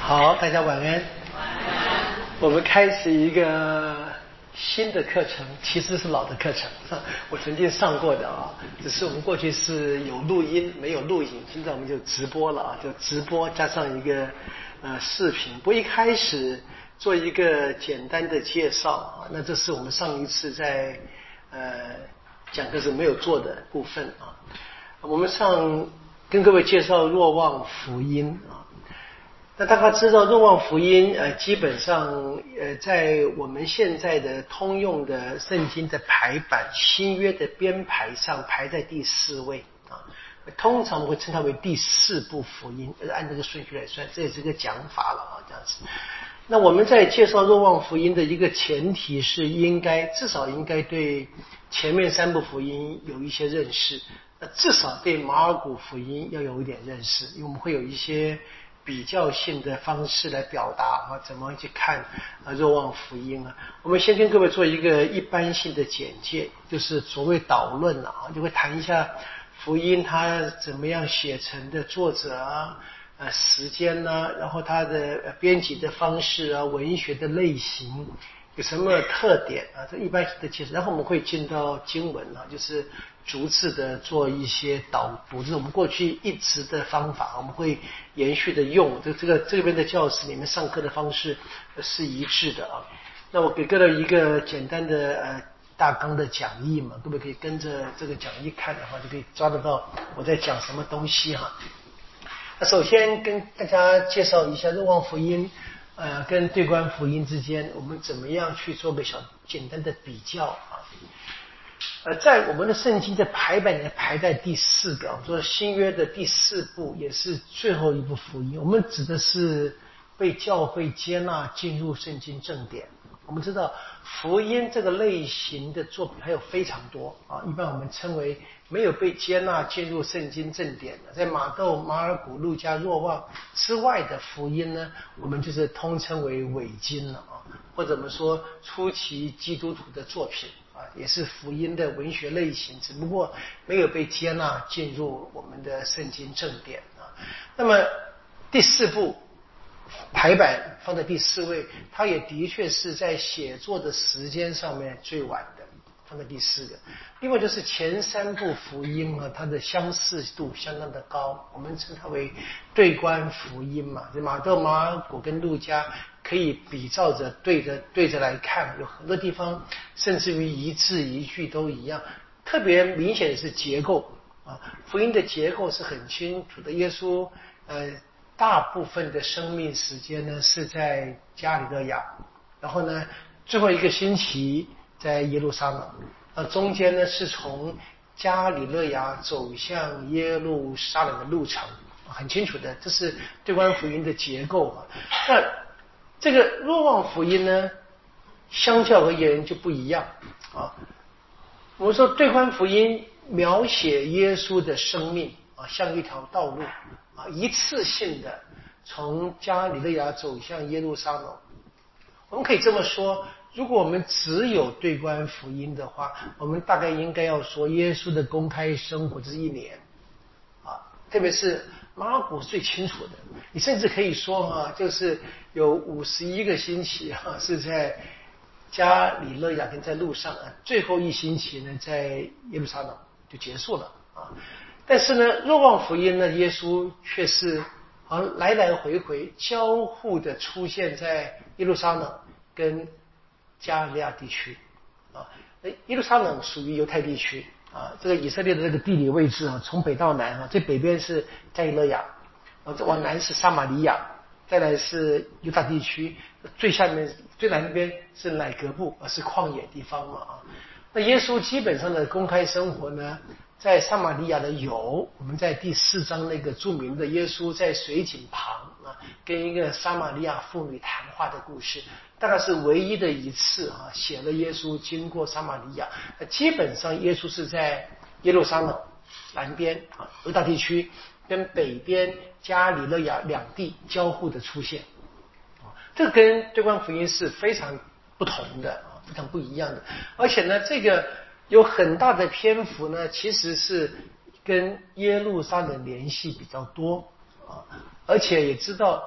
好，大家晚安。我们开始一个新的课程，其实是老的课程，我曾经上过的啊，只是我们过去是有录音没有录影，现在我们就直播了啊，就直播加上一个视频。不过一开始做一个简单的介绍啊，那这是我们上一次在讲课时没有做的部分啊。我们跟各位介绍若望福音啊。那大家知道若望福音基本上在我们现在的通用的圣经的排版新约的编排上排在第4位啊，通常会称它为第4部福音，按这个顺序来算，这也是个讲法了啊，这样子。那我们在介绍若望福音的一个前提是至少应该对前面3部福音有一些认识，至少对马尔谷福音要有一点认识，因为我们会有一些比较性的方式来表达啊，怎么去看若望福音啊？我们先跟各位做一个一般性的简介，就是所谓导论啊，就会谈一下福音它怎么样写成的，作者啊，时间啊，然后它的编辑的方式啊，文学的类型有什么特点啊？这一般性的介绍，然后我们会进到经文啊，就是逐字的做一些导读，这是我们过去一直的方法，我们会延续的用。这边的教室里面上课的方式是一致的啊。那我给各位一个简单的大纲的讲义嘛，各位可以跟着这个讲义看的话，就可以抓得到我在讲什么东西哈。那首先跟大家介绍一下若望福音跟对观福音之间我们怎么样去做个简单的比较啊。在我们的圣经的排版里面排在第4个，说新约的第4部也是最后一部福音，我们指的是被教会接纳进入圣经正典。我们知道福音这个类型的作品还有非常多啊，一般我们称为没有被接纳进入圣经正典的，在马窦、马尔谷、路加、若望之外的福音呢，我们就是通称为伪经了啊，或者我们说初期基督徒的作品啊，也是福音的文学类型，只不过没有被接纳进入我们的圣经正典啊。那么第4部排版放在第4位，它也的确是在写作的时间上面最晚的，放在第4个。另外就是前3部福音它的相似度相当的高，我们称它为对观福音嘛，就马窦、马尔谷跟路加可以比照着对着来看，有很多地方甚至于一字一句都一样。特别明显的是结构啊，福音的结构是很清楚的。耶稣大部分的生命时间呢是在加里肋亚，然后呢最后一个星期在耶路撒冷，中间呢是从加里肋亚走向耶路撒冷的路程，很清楚的，这是对观福音的结构啊。那这个若望福音呢，相较而言就不一样啊。我们说对观福音描写耶稣的生命啊，像一条道路啊，一次性的从加里肋亚走向耶路撒冷。我们可以这么说，如果我们只有对观福音的话，我们大概应该要说耶稣的公开生活就是1年啊，特别是马尔谷是最清楚的，你甚至可以说就是有51个星期是在加里肋亚跟在路上最后1星期呢在耶路撒冷就结束了啊。但是呢若望福音呢，耶稣却是好像来来回回交互的出现在耶路撒冷跟加利亚地区啊。耶路撒冷属于犹太地区啊，这个以色列的这个地理位置从北到南最北边是加里肋亚，往南是撒玛利亚，再来是犹大地区，最下面最南边是乃革布，是旷野地方嘛啊。那耶稣基本上的公开生活呢，在撒玛利亚的有我们在第4章那个著名的耶稣在水井旁跟一个撒玛利亚妇女谈话的故事，大概是唯一的一次写了耶稣经过撒玛利亚。基本上耶稣是在耶路撒冷南边犹大地区跟北边加里肋亚两地交互的出现，这跟对观福音是非常不同的，非常不一样的。而且呢，这个有很大的篇幅呢，其实是跟耶路撒冷联系比较多而且也知道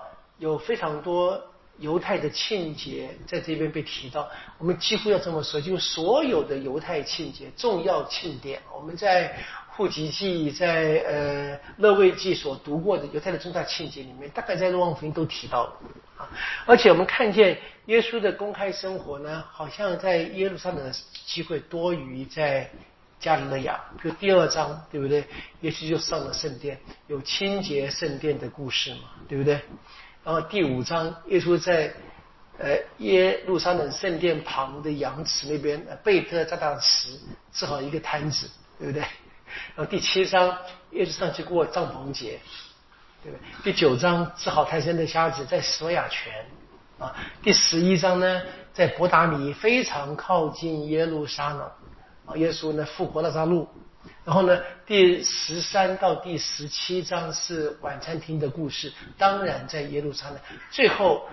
有非常多犹太的庆节在这边被提到。我们几乎要这么说，就是所有的犹太庆节、重要庆典，我们在户籍记、在勒未记所读过的犹太的重大庆节里面，大概在若望福音都提到了啊。而且我们看见耶稣的公开生活呢，好像在耶路撒冷的机会多于在加利利亚。比如第2章，对不对？耶稣就上了圣殿，有清洁圣殿的故事嘛，对不对？然后第5章，耶稣在耶路撒冷圣殿旁的羊池那边，贝特扎大池治好一个摊子，对不对？然后第7章，耶稣上去过帐篷节，对不对？第9章治好胎生的瞎子，在索亚泉啊。第11章呢，在伯达尼非常靠近耶路撒冷啊，耶稣呢复活拉撒路。然后呢，第13到第17章是晚餐厅的故事，当然在耶路撒冷。最后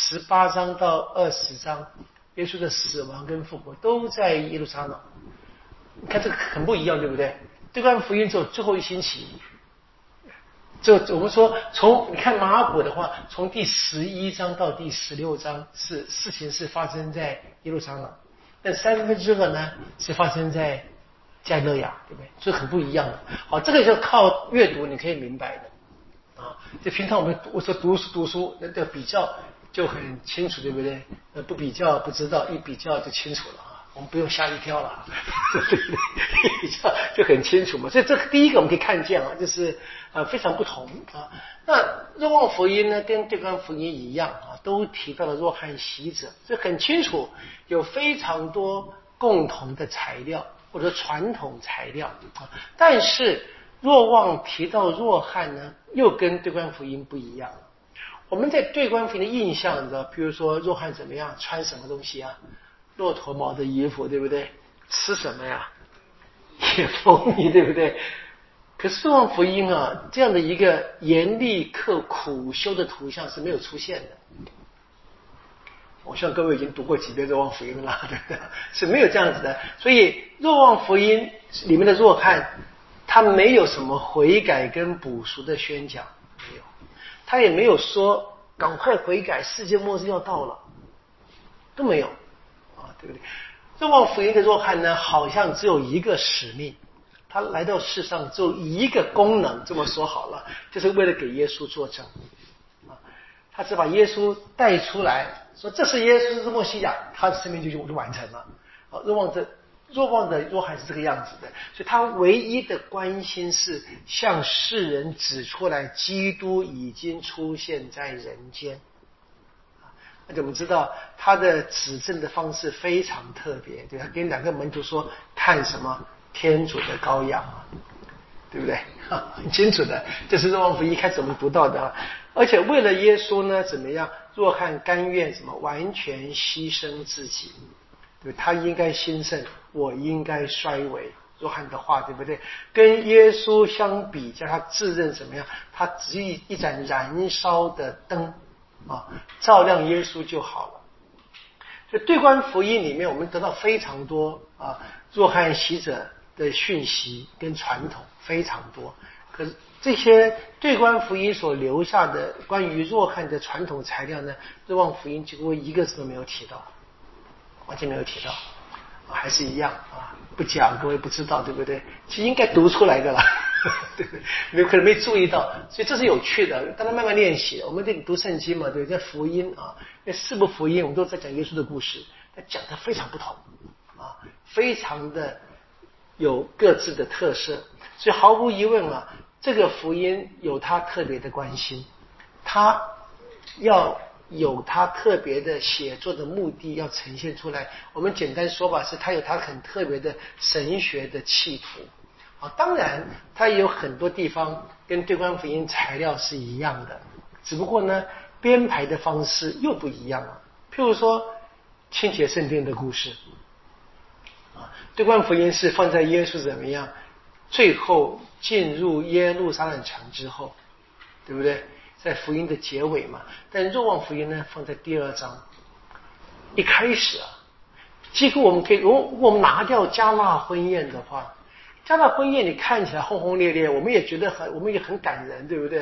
18章到20章，耶稣的死亡跟复活都在耶路撒冷。你看这个很不一样，对不对？对观福音只有最后1星期。就我们说，你看马可的话，从第11章到第16章事情是发生在耶路撒冷，但2/3呢是发生在加利利亚，对不对？所以很不一样的。好，这个就靠阅读你可以明白的啊。就平常我说读书，那个比较就很清楚，对不对？不比较不知道，一比较就清楚了啊。我们不用吓一跳了，对不对？一比较就很清楚嘛。所以这第一个我们可以看见啊，就是非常不同啊。那若望福音呢，跟对观福音一样啊，都提到了若翰洗者，所以很清楚有非常多共同的材料或者传统材料啊。但是若望提到若翰呢，又跟对观福音不一样。我们在对观福音的印象，你知道，比如说若翰怎么样，穿什么东西啊？骆驼毛的衣服，对不对？吃什么呀？野蜂蜜，对不对？可是若望福音啊，这样的一个严厉刻苦修的图像是没有出现的。我希望各位已经读过几遍若望福音了，对不对？是没有这样子的。所以若望福音里面的若翰，他没有什么悔改跟补赎的宣讲，没有，他也没有说赶快悔改，世界末日要到了，都没有啊，对不对？若望福音的若翰呢，好像只有一个使命，他来到世上只有一个功能，这么说好了，就是为了给耶稣作证啊。他只把耶稣带出来，说这是耶稣是默西亚，他的使命就完成了啊。若望的若翰是这个样子的，所以他唯一的关心是向世人指出来，基督已经出现在人间。而且我们知道他的指证的方式非常特别，对，他跟2个门徒说看什么天主的羔羊，对不对？很清楚的，这是若望福音一开始我们读到的啊。而且为了耶稣呢，怎么样？若翰甘愿什么完全牺牲自己，对，他应该兴盛，我应该衰微。若翰的话，对不对？跟耶稣相比，叫他自认怎么样？他只是一盏燃烧的灯啊，照亮耶稣就好了。所以对观福音里面，我们得到非常多啊，若翰洗者的讯息跟传统非常多。可是这些对观福音所留下的关于若翰的传统材料呢，若望福音几乎一个字都没有提到，完全没有提到，还是一样啊，不讲各位不知道，对不对？其实应该读出来的啦，对不对？没可能没注意到，所以这是有趣的，大家慢慢练习。我们这里读圣经嘛，对，在福音啊，那4部福音我们都在讲耶稣的故事，但讲的非常不同啊，非常的有各自的特色。所以毫无疑问啊，这个福音有他特别的关心，他要有他特别的写作的目的要呈现出来。我们简单说吧，是他有他很特别的神学的企图啊。当然他也有很多地方跟对观福音材料是一样的，只不过呢编排的方式又不一样了。譬如说清洁圣殿的故事啊，对观福音是放在耶稣怎么样最后进入耶路撒冷城之后，对不对？在福音的结尾嘛。但若望福音呢，放在第2章一开始啊。几乎我们可以，如果我们拿掉加纳婚宴的话，加纳婚宴你看起来轰轰烈烈，我们也觉得我们也很感人，对不对？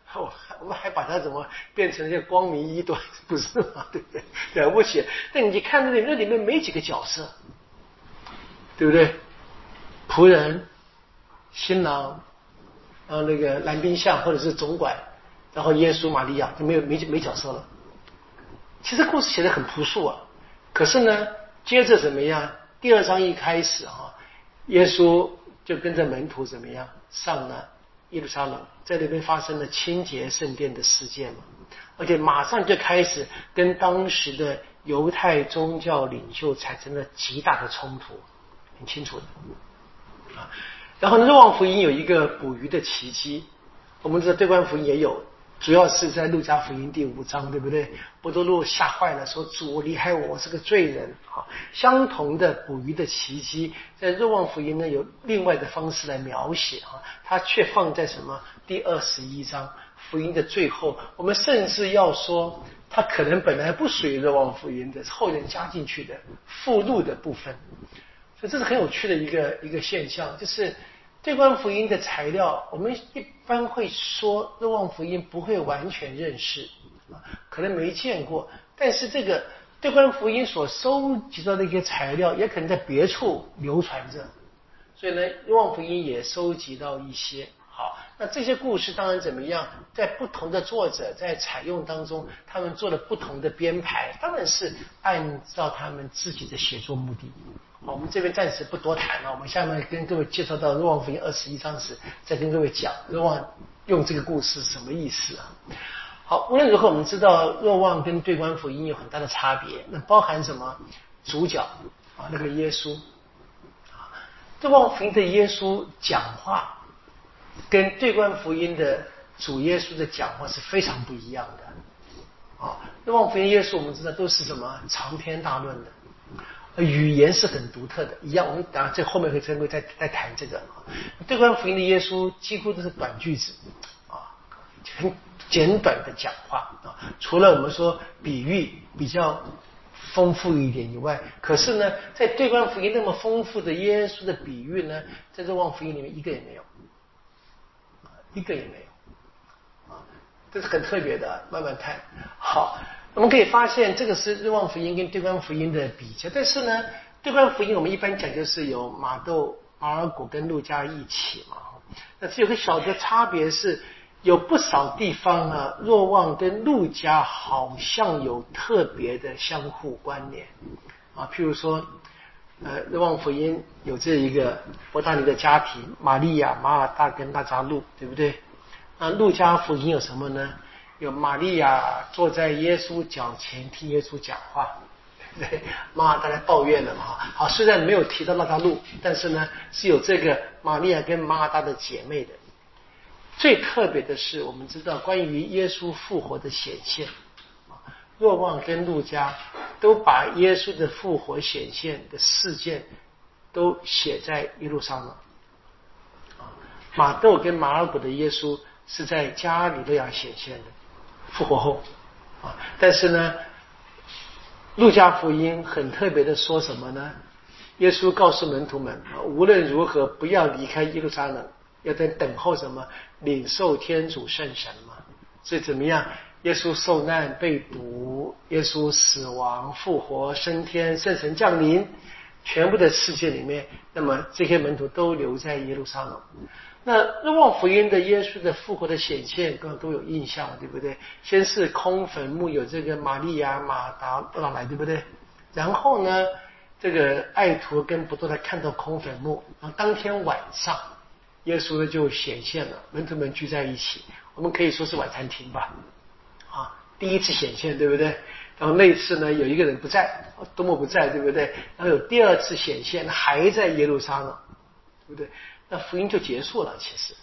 我们还把它怎么变成一个光明一端，不是吗？对不对？了不起。但你看那里面没几个角色，对不对？仆人、新郎，然后那个蓝冰像或者是总管，然后耶稣、玛利亚就没角色了。其实故事写得很朴素啊，可是呢，接着怎么样？第2章一开始耶稣就跟着门徒怎么样上了耶路撒冷，在那边发生了清洁圣殿的事件嘛，而且马上就开始跟当时的犹太宗教领袖产生了极大的冲突，很清楚的啊。然后呢，若望福音有一个捕鱼的奇迹，我们知道对观福音也有，主要是在路加福音第5章，对不对？伯多禄吓坏了，说主离开我是个罪人啊。相同的捕鱼的奇迹，在若望福音呢有另外的方式来描写啊，它却放在什么第21章福音的最后。我们甚至要说，它可能本来不属于若望福音的，是后人加进去的附录的部分。所以这是很有趣的一个现象，就是对观福音的材料，我们一般会说若望福音不会完全认识可能没见过，但是这个对观福音所收集到的一些材料，也可能在别处流传着，所以呢，若望福音也收集到一些。好，那这些故事当然怎么样，在不同的作者在采用当中，他们做了不同的编排，当然是按照他们自己的写作目的。好，我们这边暂时不多谈了，我们下面跟各位介绍到若望福音21章时，再跟各位讲若望用这个故事什么意思啊。好，无论如何，我们知道若望跟对观福音有很大的差别，那包含什么？主角那个耶稣若望福音的耶稣讲话跟对观福音的主耶稣的讲话是非常不一样的若望福音耶稣我们知道都是什么长篇大论的，语言是很独特的，一样。我们等下这后面会再谈这个。对观福音的耶稣几乎都是短句子很简短的讲话除了我们说比喻比较丰富一点以外，可是呢，在对观福音那么丰富的耶稣的比喻呢，在若望福音里面一个也没有，一个也没有这是很特别的，慢慢看。好，我们可以发现这个是若望福音跟对观福音的比较，但是呢，对观福音我们一般讲就是有马窦、马尔谷跟路加一起嘛，那只有个小的差别是，有不少地方呢，若望跟路加好像有特别的相互关联譬如说若望福音有这一个伯大尼的家庭，玛利亚、马尔大跟拉匝路，对不对？那路加福音有什么呢？有玛利亚坐在耶稣脚前听耶稣讲话，对不对？马尔大来抱怨了嘛。好，虽然没有提到拉匝路，但是呢是有这个玛利亚跟马尔大的姐妹的。最特别的是，我们知道关于耶稣复活的显现，若望跟路加都把耶稣的复活显现的事件都写在耶路撒冷。马窦跟马尔谷的耶稣是在加里肋亚显现的，复活后但是呢，路加福音很特别的说什么呢？耶稣告诉门徒们无论如何不要离开耶路撒冷，要在等候什么？领受天主圣神嘛。所以怎么样？耶稣受难被捕，耶稣死亡复活升天，圣神降临，全部的世界里面，那么这些门徒都留在耶路撒冷。那若望福音的耶稣的复活的显现都有印象，对不对？先是空坟墓，有这个玛利亚、马达来，对不对？然后呢，这个爱徒跟伯多禄看到空坟墓，然后当天晚上耶稣呢就显现了，门徒们聚在一起，我们可以说是晚餐厅吧第一次显现，对不对？然后那一次呢有一个人不在，多么不在，对不对？然后有第二次显现，还在耶路撒冷，对不对？那福音就结束了。其实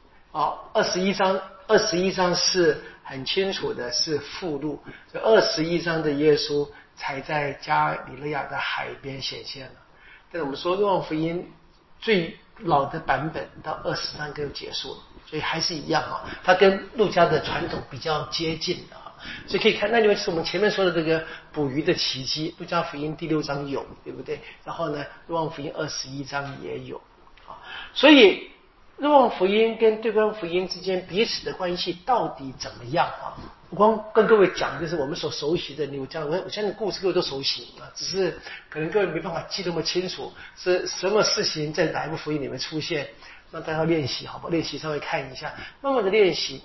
21章是很清楚的是附录，这21章的耶稣才在加里肋亚的海边显现了。但是我们说若望福音最老的版本到20章就结束了，所以还是一样它跟路加的传统比较接近的所以可以看，那因为是我们前面说的这个捕鱼的奇迹，路加福音第6章有，对不对？然后呢，若望福音21章也有所以若望福音跟对观福音之间彼此的关系到底怎么样啊？我光跟各位讲，就是我们所熟悉的，我相信故事各位都熟悉啊，只是可能各位没办法记那么清楚，是什么事情在哪一部福音里面出现，那大家练习好不好？练习稍微看一下，慢慢的练习。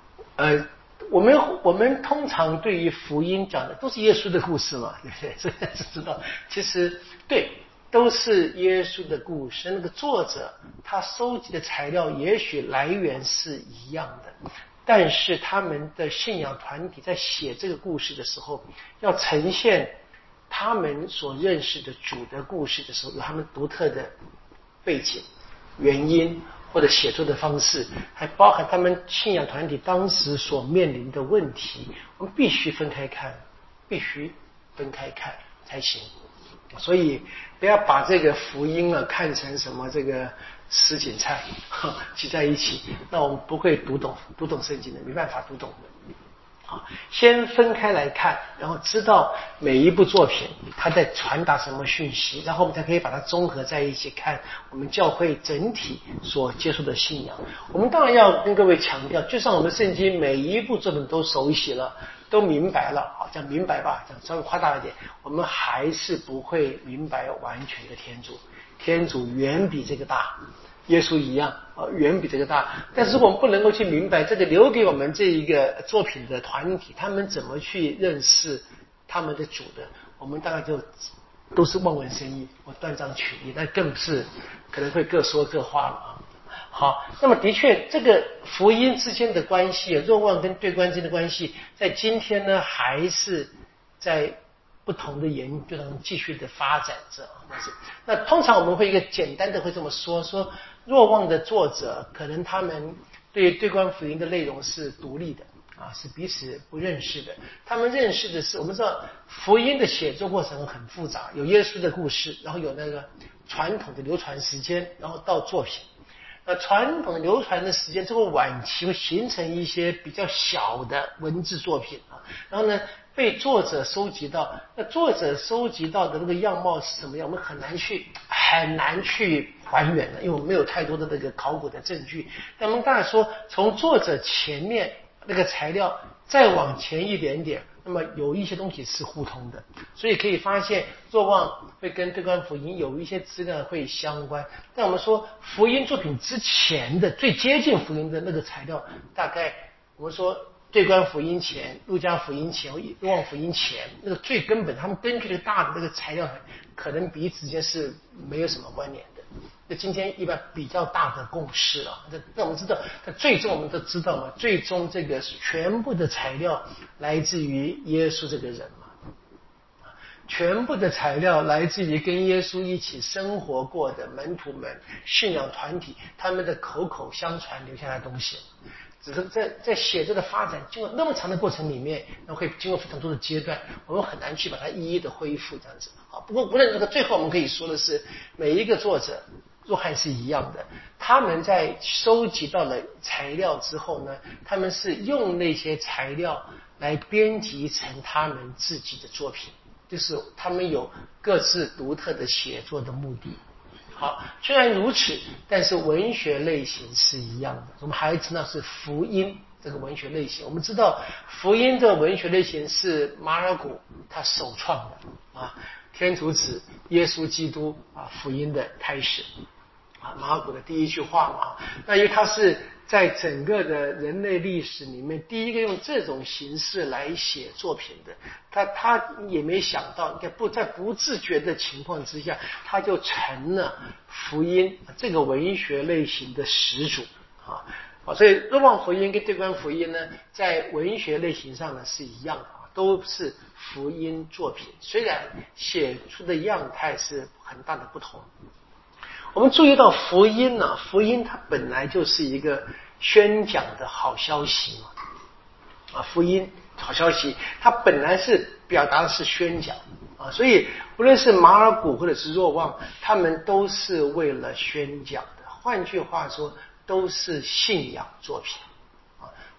我们通常对于福音讲的都是耶稣的故事嘛，对不对？所以只知道，其实对。都是耶稣的故事，那个作者他收集的材料也许来源是一样的，但是他们的信仰团体在写这个故事的时候，要呈现他们所认识的主的故事的时候，有他们独特的背景、原因或者写作的方式，还包含他们信仰团体当时所面临的问题，我们必须分开看，才行。所以不要把这个福音看成什么这个什锦菜挤在一起，那我们不会读懂圣经的，没办法读懂的。先分开来看，然后知道每一部作品它在传达什么讯息，然后我们才可以把它综合在一起看我们教会整体所接受的信仰。我们当然要跟各位强调，就算我们圣经每一部作品都熟悉了，都明白了，好，讲明白吧，讲稍微夸大一点，我们还是不会明白完全的天主远比这个大，耶稣一样远比这个大。但是我们不能够去明白这个留给我们这一个作品的团体，他们怎么去认识他们的主的，我们大概就都是望文生义，我断章取义，那更是可能会各说各话了啊。好，那么的确，这个福音之间的关系，若望跟对观之间的关系，在今天呢，还是在不同的研究当中继续的发展着。那通常我们会一个简单的会这么说若望的作者可能他们对观福音的内容是独立的啊，是彼此不认识的。他们认识的是，我们知道福音的写作过程很复杂，有耶稣的故事，然后有那个传统的流传时间，然后到作品。传统流传的时间，这个晚期会形成一些比较小的文字作品啊，然后呢被作者收集到，那作者收集到的那个样貌是什么样，我们很难去还原的，因为我们没有太多的那个考古的证据。那么当然说，从作者前面那个材料再往前一点点，那么有一些东西是互通的，所以可以发现若望会跟对观福音有一些资料会相关。但我们说福音作品之前的最接近福音的那个材料，大概我们说对观福音前、路加福音前、若望福音前，那个最根本，他们根据这个大的那个材料，可能彼此之间是没有什么关联的。那今天一般比较大的共识了，那我们知道，那最终我们都知道嘛，最终这个全部的材料来自于耶稣这个人嘛，全部的材料来自于跟耶稣一起生活过的门徒们、信仰团体，他们的口口相传留下来的东西。只是在写作的发展经过那么长的过程里面，那会经过非常多的阶段，我们很难去把它一一的恢复这样子。好，不过无论这个，最后我们可以说的是，每一个作者若翰是一样的，他们在收集到了材料之后呢，他们是用那些材料来编辑成他们自己的作品，就是他们有各自独特的写作的目的。好，虽然如此，但是文学类型是一样的。我们还知道是福音这个文学类型。我们知道福音的文学类型是马尔谷他首创的啊，天主子耶稣基督啊福音的开始啊，马尔谷的第一句话嘛。那因为他是在整个的人类历史里面第一个用这种形式来写作品的，他也没想到，在不自觉的情况之下，他就成了福音这个文学类型的始祖啊。所以若望福音跟对观福音呢，在文学类型上呢是一样的啊，都是福音作品，虽然写出的样态是很大的不同。我们注意到福音呢，福音它本来就是一个宣讲的好消息嘛，福音好消息，它本来是表达的是宣讲啊，所以无论是马尔谷或者是若望，他们都是为了宣讲的。换句话说，都是信仰作品啊。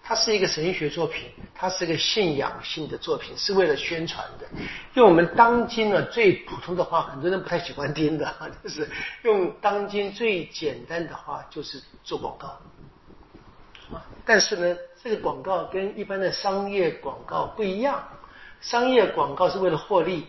它是一个神学作品，它是一个信仰性的作品，是为了宣传的。用我们当今呢最普通的话，很多人不太喜欢听的，就是用当今最简单的话，就是做广告。但是呢，这个广告跟一般的商业广告不一样，商业广告是为了获利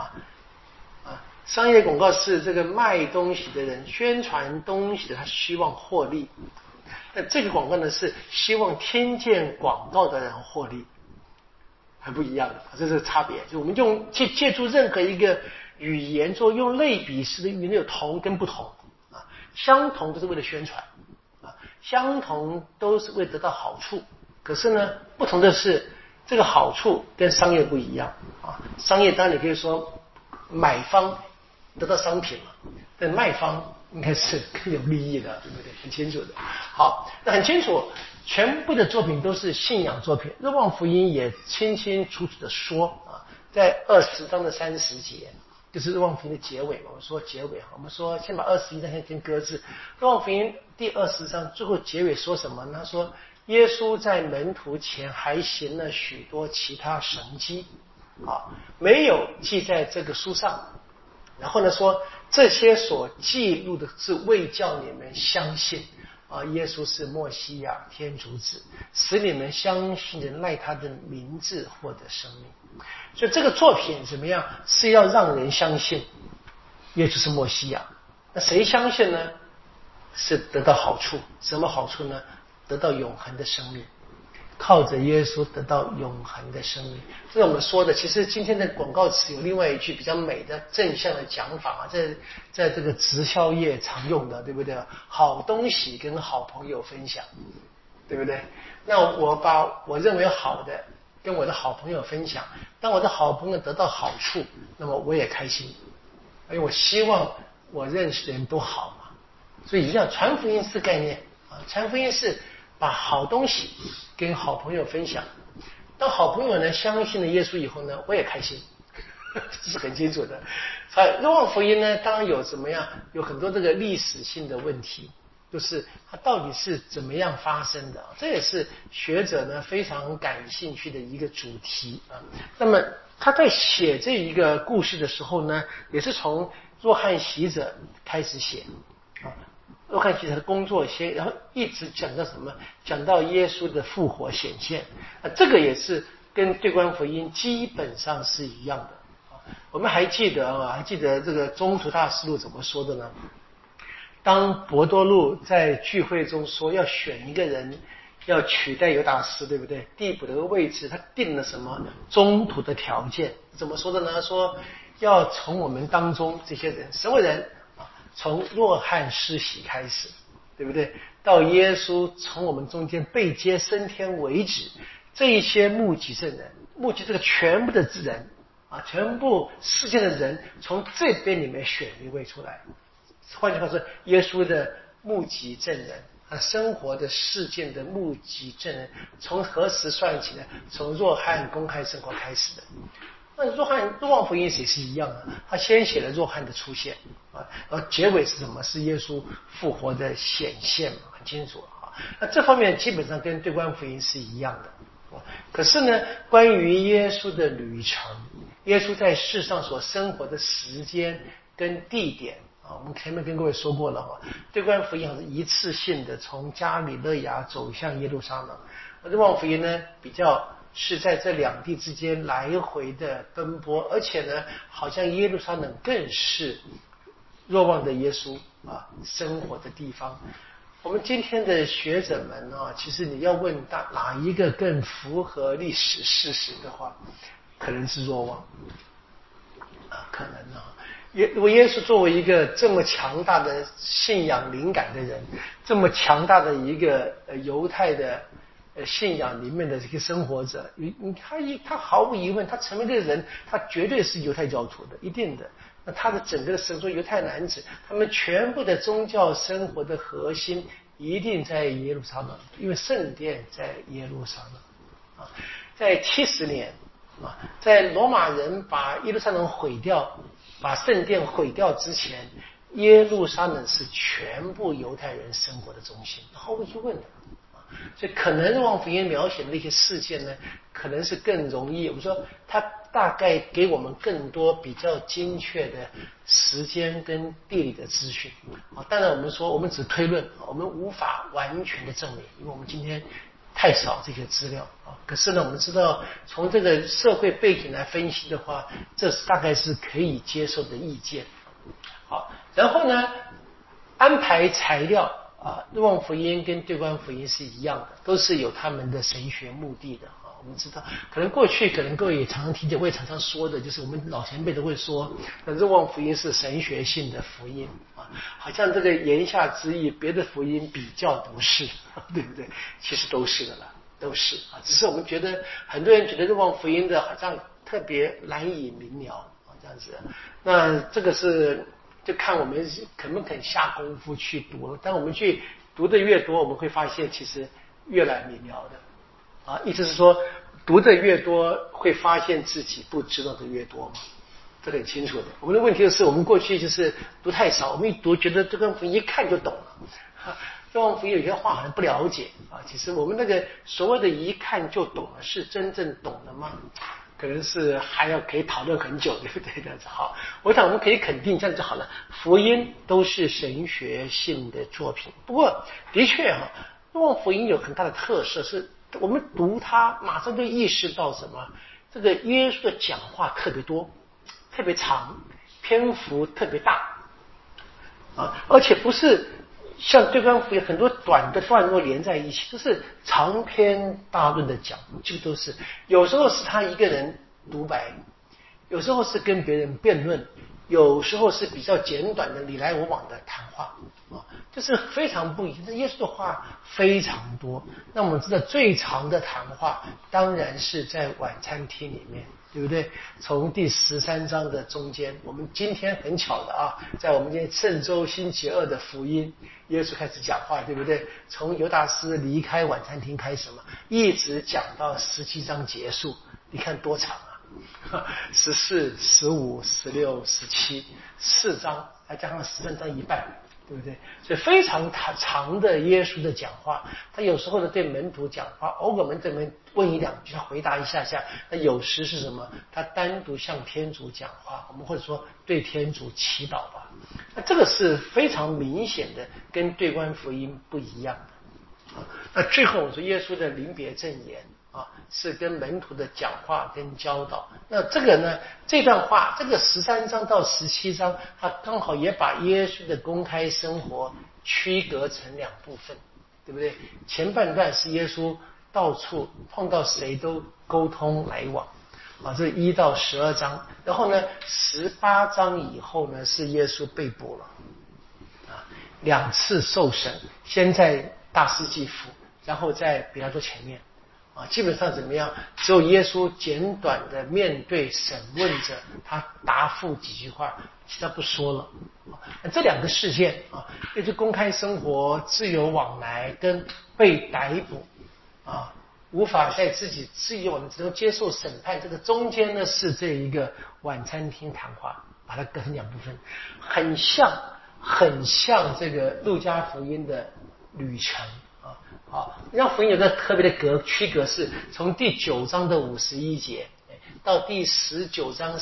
商业广告是这个卖东西的人宣传东西的，他希望获利。那这个广告呢，是希望听见广告的人获利，还不一样的，这是差别。就我们借助任何一个语言做用类比式的语言，有同跟不同相同都是为了宣传相同都是为了得到好处，可是呢，不同的是这个好处跟商业不一样商业当然你可以说买方得到商品嘛，但卖方应该是更有利益的，对不对？很清楚的。好，那很清楚，全部的作品都是信仰作品。若望福音也清清楚楚的说在20章的30节，就是若望福音的结尾嘛。我们说结尾，我们说先把21章先搁置。若望福音第20章最后结尾说什么呢？他说耶稣在门徒前还行了许多其他神迹没有记在这个书上。然后呢说这些所记录的是为叫你们相信耶稣是默西亚天主子，使你们相信的赖他的名字获得生命。所以这个作品怎么样？是要让人相信耶稣是默西亚。那谁相信呢？是得到好处。什么好处呢？得到永恒的生命，靠着耶稣得到永恒的生命。这是我们说的。其实今天的广告词有另外一句比较美的正向的讲法在这个直销业常用的，对不对？好东西跟好朋友分享，对不对？那我把我认为好的跟我的好朋友分享，当我的好朋友得到好处，那么我也开心，因为我希望我认识的人都好嘛。所以一样，传福音是概念传福音是把好东西跟好朋友分享。当好朋友呢相信了耶稣以后呢，我也开心，这是很清楚的。若望福音呢，当然有怎么样，有很多这个历史性的问题，就是它到底是怎么样发生的，这也是学者呢非常感兴趣的一个主题那么他在写这一个故事的时候呢，也是从若翰洗者开始写若翰洗者的工作先，然后一直讲到什么？讲到耶稣的复活显现这个也是跟对观福音基本上是一样的我们还记得这个宗徒大事录怎么说的呢？当伯多禄在聚会中说要选一个人要取代犹达斯，对不对？递补的位置，他定了什么中途的条件？怎么说的呢？说要从我们当中这些人，什么人？从若翰施洗开始，对不对？到耶稣从我们中间被接升天为止，这一些目击证人，目击这个全部的人全部世界的人，从这边里面选一位出来。换句话说，耶稣的目击证人生活的事件的目击证人，从何时算起呢？从若翰公开生活开始的。那若望福音也是一样的，他先写了若翰的出现而结尾是什么？是耶稣复活的显现很清楚那这方面基本上跟对观福音是一样的可是呢，关于耶稣的旅程，耶稣在世上所生活的时间跟地点我们前面跟各位说过了对观福音是一次性的从加里肋亚走向耶路撒冷，若望福音呢比较是在这两地之间来回的奔波，而且呢好像耶路撒冷更是若望的耶稣生活的地方。我们今天的学者们其实你要问哪一个更符合历史事实的话，可能是若望可能如果耶稣作为一个这么强大的信仰灵感的人，这么强大的一个犹太的信仰里面的这个生活者，他毫无疑问，他成为这个人，他绝对是犹太教徒的，一定的。那他的整个的生活，犹太男子，他们全部的宗教生活的核心一定在耶路撒冷，因为圣殿在耶路撒冷在70年在罗马人把耶路撒冷毁掉，把圣殿毁掉之前，耶路撒冷是全部犹太人生活的中心，毫无疑问的所以可能若望福音描写的那些事件呢，可能是更容易，我们说它大概给我们更多比较精确的时间跟地理的资讯。当然我们说我们只推论，我们无法完全的证明，因为我们今天太少这些资料啊。可是呢，我们知道从这个社会背景来分析的话，这大概是可以接受的意见。好，然后呢，安排材料啊，若望福音跟对观福音是一样的，都是有他们的神学目的的啊。我们知道，可能过去可能各位也常常听见，我也常常说的，就是我们老前辈都会说，若望福音是神学性的福音啊，好像这个言下之意，别的福音比较不是，对不对？其实都是的啦，都是啊，只是我们觉得很多人觉得若望福音的好像特别难以明了啊，这样子。那这个是就看我们肯不肯下功夫去读了。当我们去读的越多，我们会发现其实越来明了的。意思是说，读的越多，会发现自己不知道的越多嘛，这很清楚的。我们的问题就是，我们过去就是读太少，我们一读觉得这个福音一看就懂了。若望福音有些话好像不了解啊，其实我们那个所谓的一看就懂了，是真正懂了吗？可能是还要可以讨论很久，对不对？这样子好，我想我们可以肯定这样就好了。福音都是神学性的作品，不过的确若望福音有很大的特色，是我们读它马上就意识到什么？这个耶稣的讲话特别多，特别长，篇幅特别大而且不是像对观福音很多短的段落连在一起，都是长篇大论的讲，这个都是有时候是他一个人独白，有时候是跟别人辩论，有时候是比较简短的你来我往的谈话就是非常不一样。耶稣的话非常多，那我们知道最长的谈话当然是在晚餐厅里面，对不对？从第13章的中间，我们今天很巧的在我们今天圣周星期二的福音，耶稣开始讲话，对不对？从犹大斯离开晚餐厅开始嘛，一直讲到17章结束，你看多长14、15、16、17，四章，还加上13章一半，对不对？所以非常长的耶稣的讲话，他有时候呢对门徒讲话，偶尔对门问一两句，他回答一下下。那有时是什么？他单独向天主讲话，我们或者说对天主祈祷吧。那这个是非常明显的，跟对观福音不一样的。那最后我说耶稣的临别赠言是跟门徒的讲话跟教导。那这个呢，这段话，这个13章到17章，它刚好也把耶稣的公开生活区隔成两部分，对不对？前半段是耶稣到处碰到谁都沟通来往这1到12章。然后呢18章以后呢，是耶稣被捕了2次受审，先在大司祭府，然后在比拉多前面基本上怎么样？只有耶稣简短的面对审问者，他答复几句话，其他不说了这两个事件就是公开生活、自由往来跟被逮捕无法在自己自由往来只能接受审判，这个中间呢是这一个晚餐厅谈话，把它隔成两部分，很像这个路加福音的旅程让福音有个特别的区隔，是从第9章的51节到第19章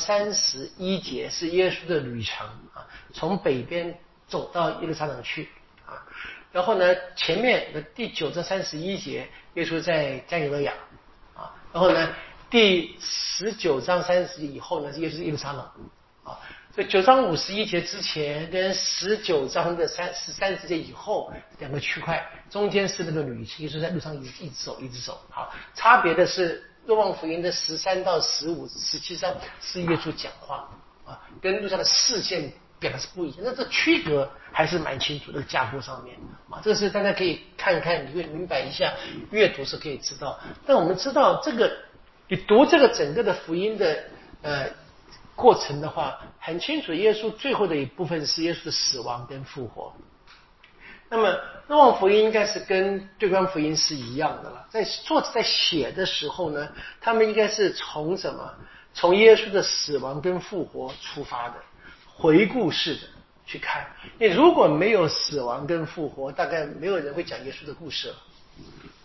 31节是耶稣的旅程从北边走到耶路撒冷去然后呢前面的第9章31节耶稣在加里肋亚然后呢第19章30节以后呢是耶稣耶路撒冷所以9章51节之前跟19章的30节以后两个区块，中间是那个旅程，就是在路上一直走。好，差别的是若望福音的13到15、17章是耶稣讲话跟路上的事件表达是不一样。那这区隔还是蛮清楚的架构上面这个是大家可以看一看，你会明白一下，阅读是可以知道。但我们知道这个，你读这个整个的福音的过程的话，很清楚耶稣最后的一部分是耶稣的死亡跟复活。那么若望福音应该是跟对观福音是一样的了，作者在写的时候呢，他们应该是从什么？从耶稣的死亡跟复活出发的，回顾式的去看。你如果没有死亡跟复活，大概没有人会讲耶稣的故事了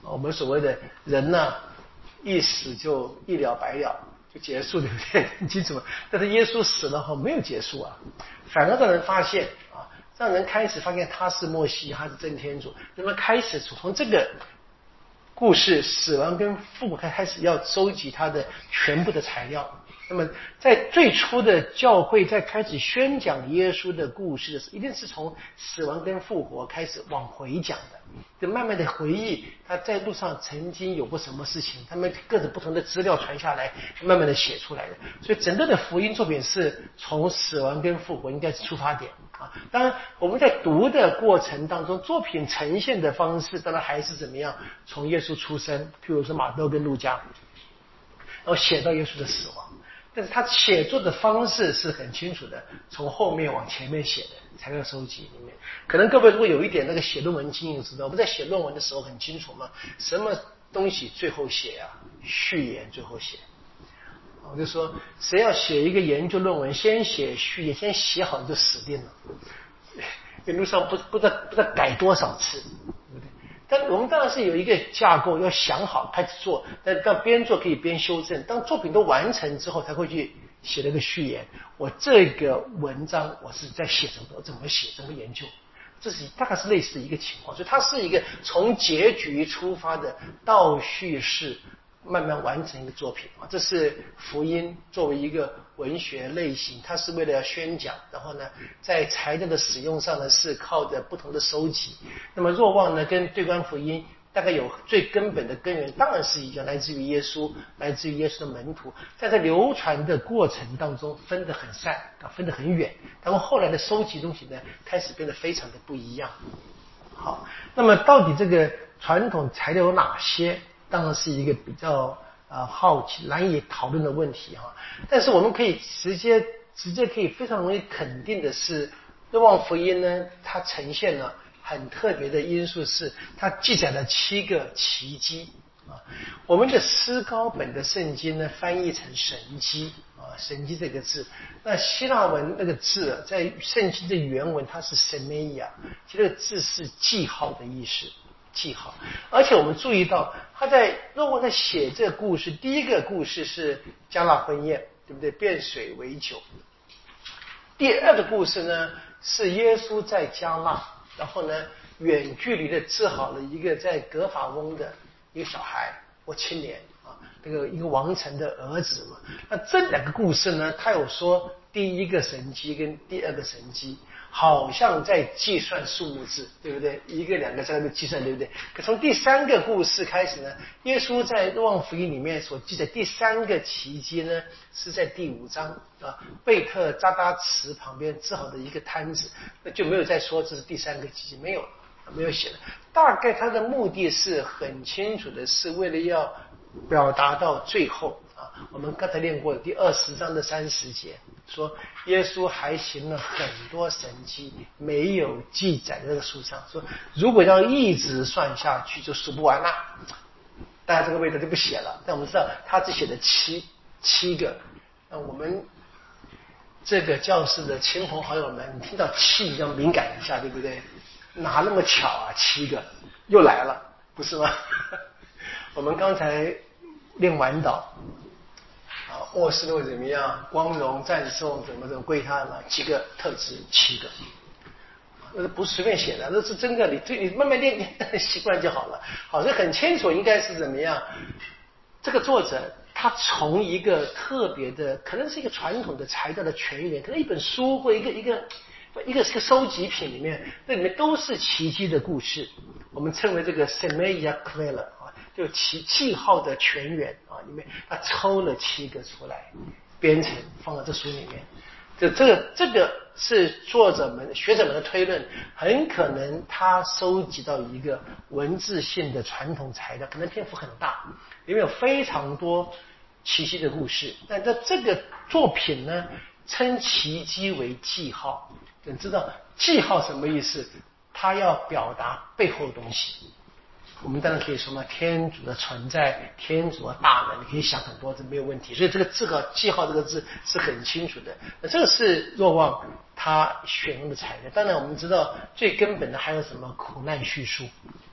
我们所谓的人呢，一死就一了百了，就结束，对不对？很清楚。但是耶稣死了后没有结束啊，反而让人发现啊，让人开始发现他是默西，他是真天主。那么开始从这个故事死亡跟复活开始要收集他的全部的材料。那么在最初的教会在开始宣讲耶稣的故事的时候，一定是从死亡跟复活开始往回讲的，就慢慢的回忆他在路上曾经有过什么事情，他们各种不同的资料传下来，慢慢的写出来的。所以整个的福音作品是从死亡跟复活应该是出发点啊。当然我们在读的过程当中，作品呈现的方式当然还是怎么样，从耶稣出生，譬如说马窦跟路加，然后写到耶稣的死亡。但是他写作的方式是很清楚的，从后面往前面写的材料收集里面。可能各位如果有一点那个写论文经验知道，我们在写论文的时候很清楚嘛，什么东西最后写啊？序言最后写。我就说谁要写一个研究论文，先写序言，先写好就死定了。一路上不知道改多少次，对不对？但我们当然是有一个架构，要想好开始做，但当边做可以边修正。当作品都完成之后，才会去写那个序言。我这个文章我是在写什么？我怎么写？怎么研究？这是大概是类似的一个情况，所以它是一个从结局出发的倒叙式，慢慢完成一个作品啊。这是福音作为一个文学类型，它是为了要宣讲，然后呢，在材料的使用上呢是靠着不同的收集。那么若望呢，跟对观福音大概有最根本的根源，当然是一样，来自于耶稣，来自于耶稣的门徒，在这流传的过程当中分得很散，分得很远，然后后来的收集东西呢，开始变得非常的不一样。好，那么到底这个传统材料有哪些？当然是一个比较好奇难以讨论的问题哈。但是我们可以直接可以非常容易肯定的是，若望福音呢，它呈现了很特别的因素，是它记载了7个奇迹啊。我们的思高本的圣经呢，翻译成神迹啊，神迹这个字，那希腊文那个字在圣经的原文它是 semeia， 其实这个字是记号的意思。记号，而且我们注意到，他在若望在写这个故事，第一个故事是加纳婚宴，对不对？变水为酒。第二个故事呢，是耶稣在加纳，然后呢，远距离的治好了一个在格法翁的一个小孩或青年啊，这个一个王臣的儿子嘛。那这2个故事呢，他有说第一个神迹跟第2个神迹。好像在计算数目字，对不对？1个、2个、3个计算，对不对？可从第3个故事开始呢，耶稣在若望福音里面所记的第3个奇迹呢，是在第5章啊，贝特扎达池旁边治好的一个摊子，那就没有再说这是第3个奇迹，没有写了。大概他的目的是很清楚的，是为了要表达到最后啊，我们刚才念过第20章的30节。说耶稣还行了很多神迹，没有记载在这个书上。说如果要一直算下去，就数不完了。当然这个味道就不写了。但我们知道他只写了七个。那我们这个教室的亲朋好友们，你听到7要敏感一下，对不对？哪那么巧啊，7个又来了，不是吗？我们刚才练完祷。末世论怎么样？光荣赞颂怎么归他嘛？几个特质，7个，那不是随便写的，那是真的。你慢慢练习惯就好了。好，这很清楚，应该是怎么样？这个作者他从一个特别的，可能是一个传统的材料的泉源，可能一本书或一个收集品里面，那里面都是奇迹的故事。我们称为这个 semeia quella 啊，就记号的泉源啊，里面他抽了7个出来，编成放到这书里面。这个是作者们学者们的推论，很可能他收集到一个文字性的传统材料，可能篇幅很大，里面有非常多奇迹的故事。但这个作品呢，称奇迹为记号。你知道记号什么意思？它要表达背后的东西。我们当然可以说嘛，天主的存在，天主的大能，你可以想很多，这没有问题。所以这个字和记号这个字是很清楚的。那这个是若望他选用的材料。当然我们知道最根本的还有什么苦难叙述。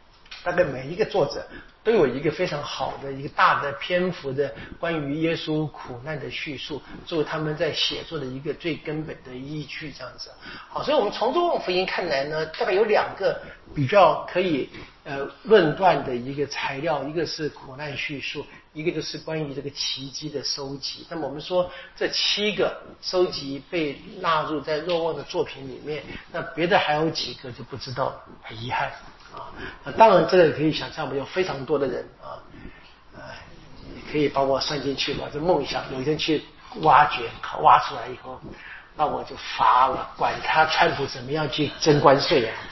大概每一个作者都有一个非常好的一个大的篇幅的关于耶稣苦难的叙述，作为他们在写作的一个最根本的依据，这样子。好，所以我们从若望福音看来呢，大概有2个比较可以论断的一个材料，一个是苦难叙述，一个就是关于这个奇迹的收集。那么我们说这7个收集被纳入在若望的作品里面，那别的还有几个就不知道了，很遗憾啊。当然这个可以想象，有非常多的人啊，也可以把我算进去吧。这梦想有一天去挖掘，挖出来以后，那我就罚了，管他川普怎么样去征关税啊！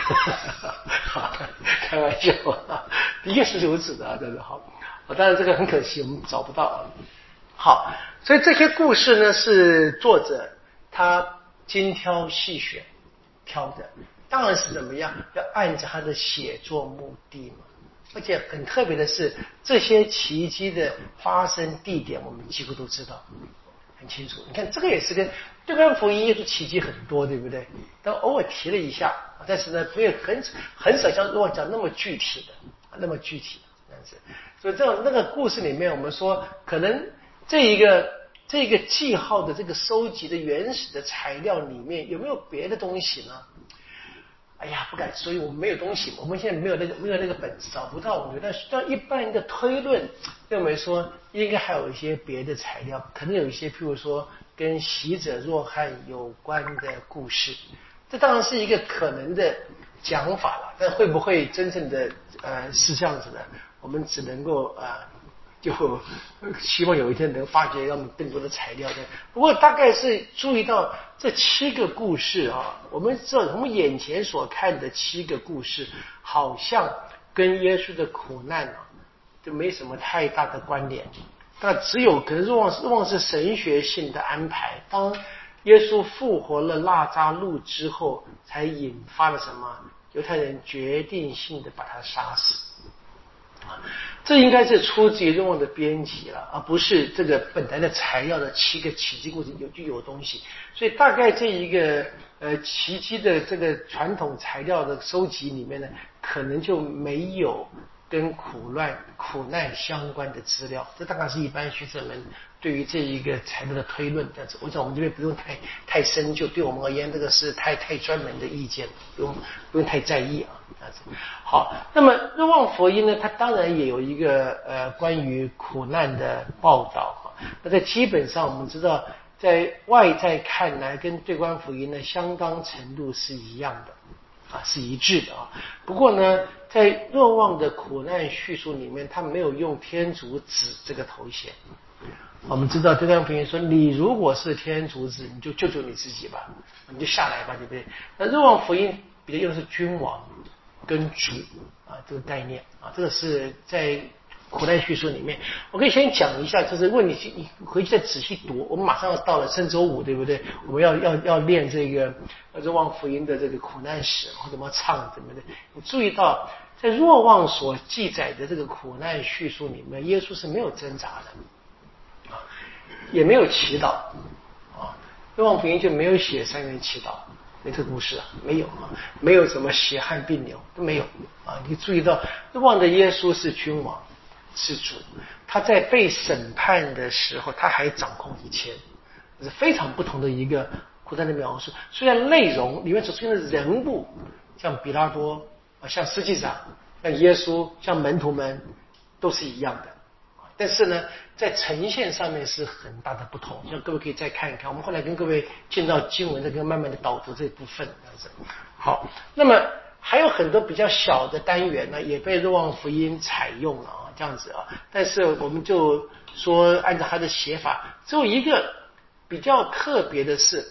开玩笑啊，的确是如此的，真的好。当然这个很可惜，我们找不到啊。好，所以这些故事呢是作者他精挑细选挑的，当然是怎么样，要按照他的写作目的嘛。而且很特别的是，这些奇迹的发生地点我们几乎都知道。很清楚，你看这个也是跟对观福音耶稣奇迹很多，对不对？但偶尔提了一下，但是呢，没有很少像若望讲那么具体的，那么具体这样子。所以这种那个故事里面，我们说可能这一个记号的这个收集的原始的材料里面有没有别的东西呢？哎呀，不敢，所以我们没有东西，我们现在没有那个本子，找不到。我觉得但一般的推论认为说，应该还有一些别的材料，可能有一些，譬如说跟洗者若翰有关的故事，这当然是一个可能的讲法了。但会不会真正的是这样子的，我们只能够就希望有一天能发掘让我们更多的材料的。不过大概是注意到这7个故事啊，我们知道我们眼前所看的7个故事，好像跟耶稣的苦难就没什么太大的关联。那只有可能若望是神学性的安排，当耶稣复活了拉扎路之后，才引发了什么？犹太人决定性的把他杀死。这应该是出自于若望的编辑了，而不是这个本来的材料的7个奇迹故事就有东西。所以大概这一个奇迹的这个传统材料的收集里面呢，可能就没有跟苦难相关的资料。这大概是一般学者们对于这一个材料的推论。但是我想我们这边不用太深究，对我们而言这个是太专门的意见，不用太在意啊。好，那么若望福音呢，它当然也有一个关于苦难的报道。那在基本上我们知道，在外在看来跟对观福音呢相当程度是一样的是一致的啊。不过呢，在若望的苦难叙述里面，他没有用天主子这个头衔。我们知道对观福音说，你如果是天主子，你就救救你自己吧，你就下来吧，对不对？那若望福音比较用的是君王跟主这个概念这个是在苦难叙述里面。我可以先讲一下，就是问你回去再仔细读。我们马上要到了圣周五，对不对？我们要练这个若望福音的这个苦难史，或怎么唱怎么的。你注意到，在若望所记载的这个苦难叙述里面，耶稣是没有挣扎的也没有祈祷若望福音就没有写3元祈祷。没这个故事没有没有什么血汗病流都没有你注意到若望的耶稣是君王是主，他在被审判的时候他还掌控一切，这是非常不同的一个苦难的描述。虽然内容里面所出现的人物，像比拉多像司祭长像耶稣像门徒们都是一样的，但是呢在呈现上面是很大的不同。像各位可以再看一看，我们后来跟各位见到经文再跟慢慢的导读这一部分这样子。好，那么还有很多比较小的单元呢也被若望福音采用了这样子但是我们就说按照他的写法，只有一个比较特别的是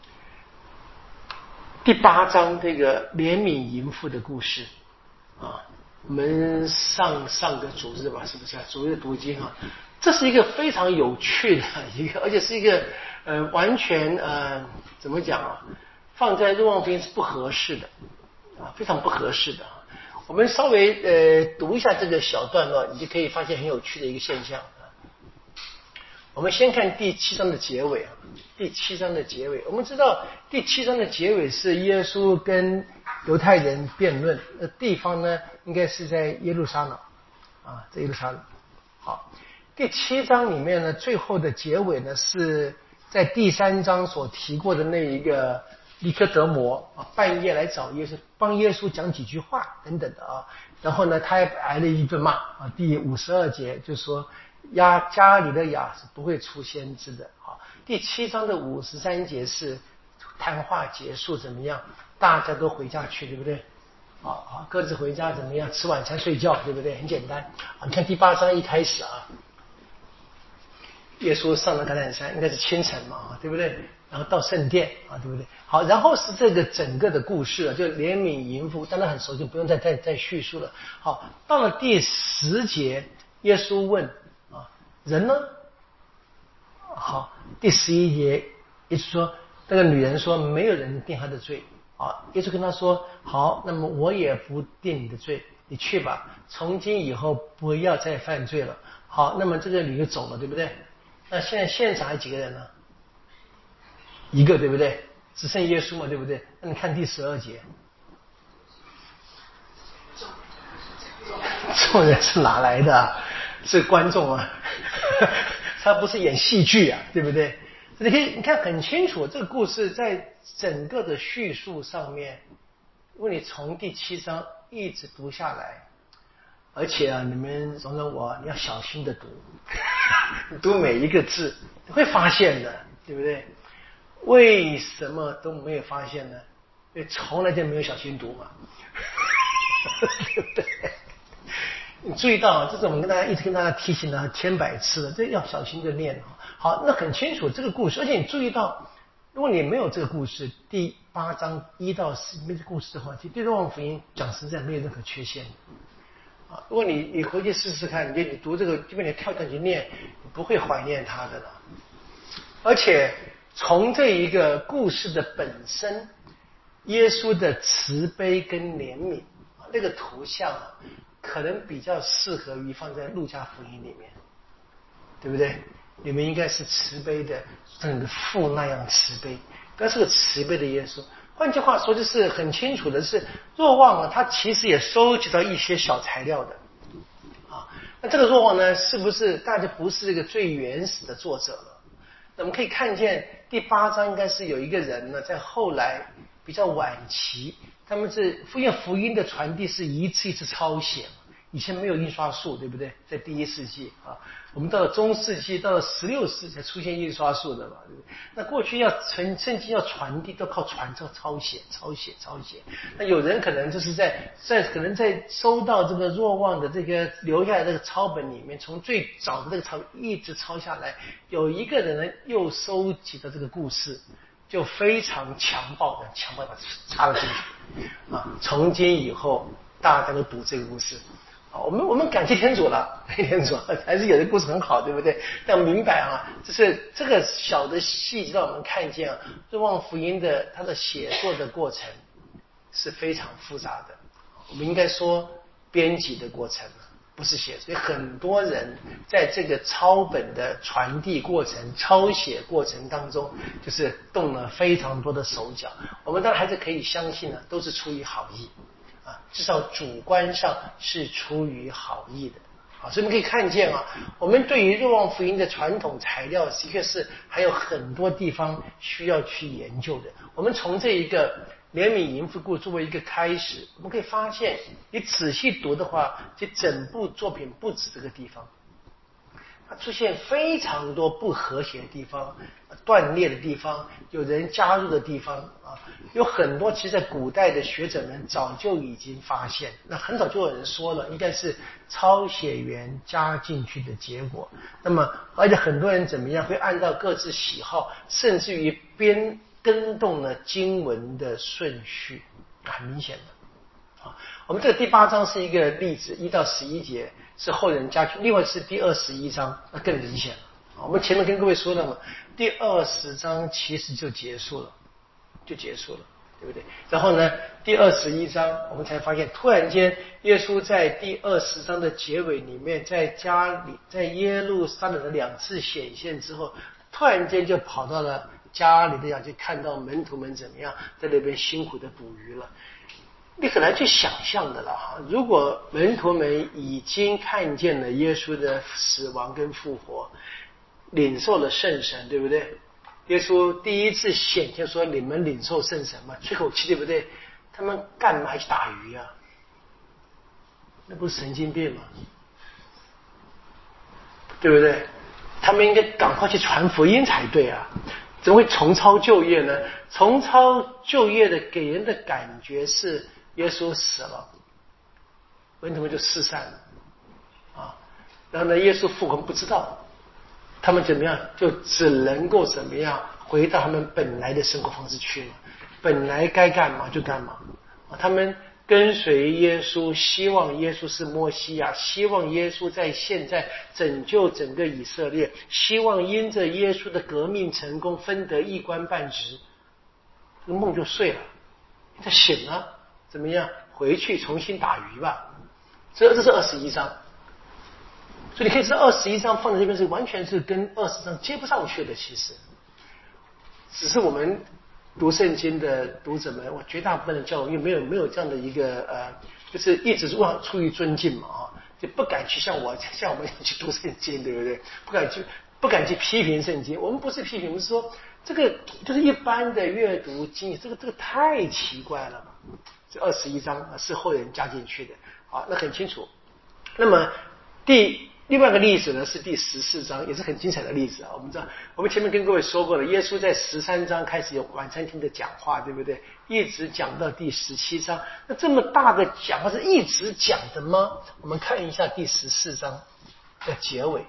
第8章这个怜悯淫妇的故事我们上个主日吧，是不是主日读经这是一个非常有趣的一个，而且是一个完全怎么讲放在若望福音是不合适的非常不合适的我们稍微读一下这个小段落，你就可以发现很有趣的一个现象我们先看第7章的结尾第7章的结尾，我们知道第7章的结尾是耶稣跟犹太人辩论，地方呢应该是在耶路撒冷啊，在耶路撒冷。好，第7章里面呢，最后的结尾呢是在第3章所提过的那一个尼科德摩啊，半夜来找耶稣，帮耶稣讲几句话等等的啊。然后呢，他还挨了一顿骂啊。第52节就说加里的亚是不会出先知的啊。第7章的53节是谈话结束怎么样？大家都回家去，对不对？啊，各自回家怎么样？吃晚餐睡觉，对不对？很简单啊。你看第8章一开始啊，耶稣上了橄榄山，应该是清晨嘛，对不对？然后到圣殿啊，对不对？好，然后是这个整个的故事就怜悯淫妇，当然很熟，就不用再叙述了。好，到了第10节，耶稣问啊，人呢？好，第11节，耶稣说，那个女人说，没有人定她的罪啊。耶稣跟她说，好，那么我也不定你的罪，你去吧，从今以后不要再犯罪了。好，那么这个女的走了，对不对？那现在现场还几个人呢？一个，对不对？只剩耶稣嘛，对不对？那你看第12节，众人是哪来的啊？是观众啊，他不是演戏剧啊，对不对？你看很清楚，这个故事在整个的叙述上面，如果你从第7章一直读下来，而且啊，你们容忍我，你要小心的读，读每一个字，你会发现的，对不对？为什么都没有发现呢？因为从来就没有小心读嘛，对不对？你注意到，这是我们一直跟大家提醒了千百次了，这要小心的念。好，那很清楚这个故事，而且你注意到，如果你没有这个故事，第8章1到10没这故事的话，其实对若望福音讲实在没有任何缺陷。啊，如果你回去试试看，你读这个，基本你跳上去念，你不会怀念它的了。而且从这一个故事的本身，耶稣的慈悲跟怜悯，那个图像可能比较适合于放在路加福音里面，对不对？你们应该是慈悲的，像你的父那样慈悲，但是个慈悲的耶稣。换句话说，就是很清楚的是，若望他其实也收集到一些小材料的啊。那这个若望呢，是不是大家不是这个最原始的作者了？那我们可以看见第8章应该是有一个人呢，在后来比较晚期，他们是福音的传递是一次一次抄写，以前没有印刷术，对不对？在第1世纪啊，我们到了中世纪，到了16世纪才出现印刷术的嘛，对不对？那过去要圣经要传递，都靠传抄、抄写。那有人可能就是可能在收到这个若望的这个留下来这个抄本里面，从最早的这个抄一直抄下来，有一个人呢又收集的这个故事，就非常强暴的把它插了进去啊！从今以后，大家都读这个故事。我们感谢天主了，天主还是有的故事很好，对不对？但明白啊，就是这个小的细节让我们看见啊，若望福音的它的写作的过程是非常复杂的。我们应该说编辑的过程，不是写。所以很多人在这个抄本的传递过程、抄写过程当中，就是动了非常多的手脚。我们当然还是可以相信呢，都是出于好意。至少主观上是出于好意的啊，所以我们可以看见啊，我们对于若望福音的传统材料，的确是还有很多地方需要去研究的。我们从这一个怜悯淫妇故作为一个开始，我们可以发现，你仔细读的话，这整部作品不止这个地方。它出现非常多不和谐的地方，断裂的地方，有人加入的地方啊，有很多其实在古代的学者们早就已经发现，那很早就有人说了，应该是抄写员加进去的结果。那么而且很多人怎么样会按照各自喜好，甚至于更动了经文的顺序，很明显的。我们这个第8章是一个例子，1到11节是后人加去，另外是第21章，那更明显了。我们前面跟各位说了嘛，第20章其实就结束了，对不对？然后呢，第21章我们才发现，突然间耶稣在第20章的结尾里面，在耶路撒冷的2次显现之后，突然间就跑到了加利利亚，就看到门徒们怎么样在那边辛苦的捕鱼了。 你很难去想象的了哈。如果门徒们已经看见了耶稣的死亡跟复活，领受了圣神，对不对？耶稣第一次显现说你们领受圣神嘛，吹口气，对不对？他们干嘛去打鱼啊？那不是神经病吗？对不对？他们应该赶快去传福音才对啊！怎么会重操旧业呢？重操旧业的给人的感觉是耶稣死了，门徒们就四散了啊。然后呢，耶稣复活不知道，他们怎么样？就只能够怎么样回到他们本来的生活方式去嘛？本来该干嘛就干嘛啊！他们跟随耶稣，希望耶稣是默西亚，希望耶稣在现在拯救整个以色列，希望因着耶稣的革命成功分得一官半职，这个梦就碎了。他醒了，怎么样？回去重新打鱼吧。这是21章，所以你可以知道21章放在这边是完全是跟20章接不上去的，其实只是我们读圣经的读者们，我绝大部分的教育没有这样的一个就是一直出于尊敬嘛就不敢去像我们去读圣经，对不对？不敢去批评圣经。我们不是批评，我们是说这个就是一般的阅读经验，这个太奇怪了嘛。这21章是后人加进去的，好，那很清楚。那么另外一个例子呢是第14章，也是很精彩的例子啊。我们知道，我们前面跟各位说过了，耶稣在13章开始有晚餐厅的讲话，对不对？一直讲到第17章。那这么大的讲话是一直讲的吗？我们看一下第14章的结尾。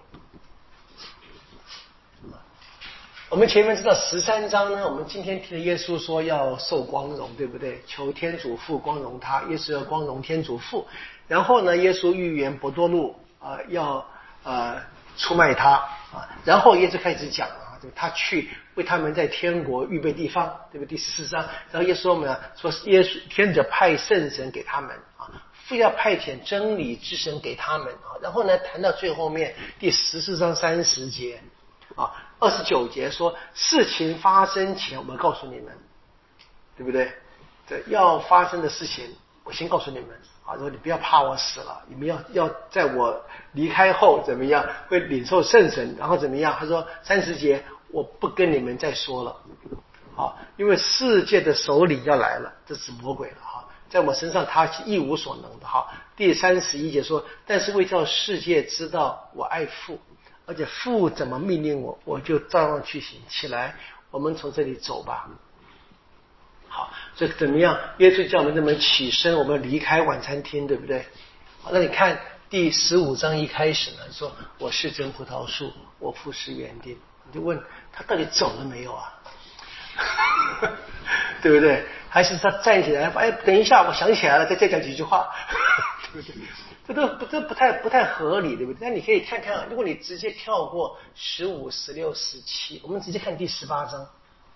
我们前面知道13章呢，我们今天提的耶稣说要受光荣，对不对？求天主父光荣他，耶稣要光荣天主父。然后呢，耶稣预言伯多禄要出卖他然后耶稣开始讲就他去为他们在天国预备地方，对不对？第14章，然后耶稣说耶稣天主派圣神给他们非要派遣真理之神给他们然后呢，谈到最后面第14章30节29节说事情发生前我告诉你们，对不对？这要发生的事情我先告诉你们说你不要怕我死了，你们要在我离开后怎么样会领受圣神，然后怎么样？他说30节我不跟你们再说了因为世界的首领要来了，这是魔鬼了在我身上他是一无所能的第31节说但是为叫世界知道我爱父，而且父怎么命令我，我就照样去行。起来，我们从这里走吧。好，所以怎么样？耶稣叫我们这么起身，我们离开晚餐厅，对不对？好，那你看第15章一开始呢，说我是真葡萄树，我父是园丁。你就问他到底走了没有啊？对不对？还是他站起来？等一下，我想起来了，再讲几句话，对不对？这不太合理，对不对？但你可以看看，如果你直接跳过15、16、17，我们直接看第18章。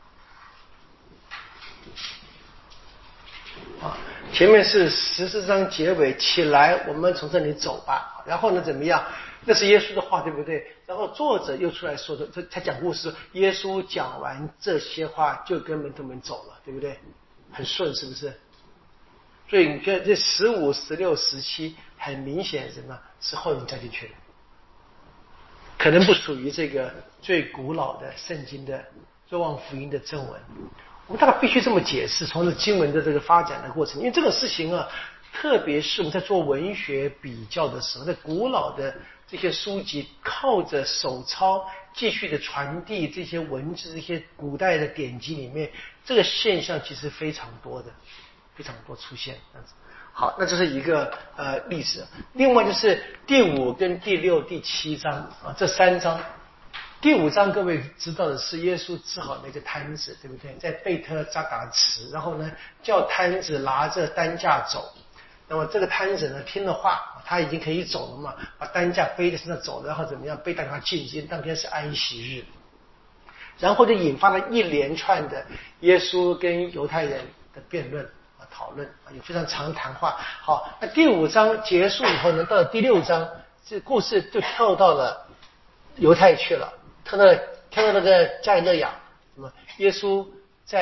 前面是14章结尾，起来，我们从这里走吧。然后呢，怎么样？那是耶稣的话，对不对？然后作者又出来说的，他讲故事，耶稣讲完这些话，就跟门徒们走了，对不对？很顺，是不是？所以你看这15、16、17，很明显什么？是后人加进去的，可能不属于这个最古老的圣经的若望福音的正文。我们大概必须这么解释，从这经文的这个发展的过程，因为这个事情特别是我们在做文学比较的时候，在古老的这些书籍靠着手抄继续的传递这些文字，这些古代的典籍里面，这个现象其实非常多出现这样子。好，那这是一个例子。另外就是第5跟第6、第7章这3章。第5章各位知道的是耶稣治好那个摊子，对不对？在贝特扎达池，然后呢叫摊子拿着担架走。那么这个摊子呢听了话，他已经可以走了嘛，把担架背在身上走，然后怎么样被大家禁禁，当天是安息日。然后就引发了一连串的耶稣跟犹太人的辩论讨论有非常长的谈话。好，那第5章结束以后呢，到了第6章，这故事就跳到了犹太去了，跳到那个加里肋亚。那么耶稣在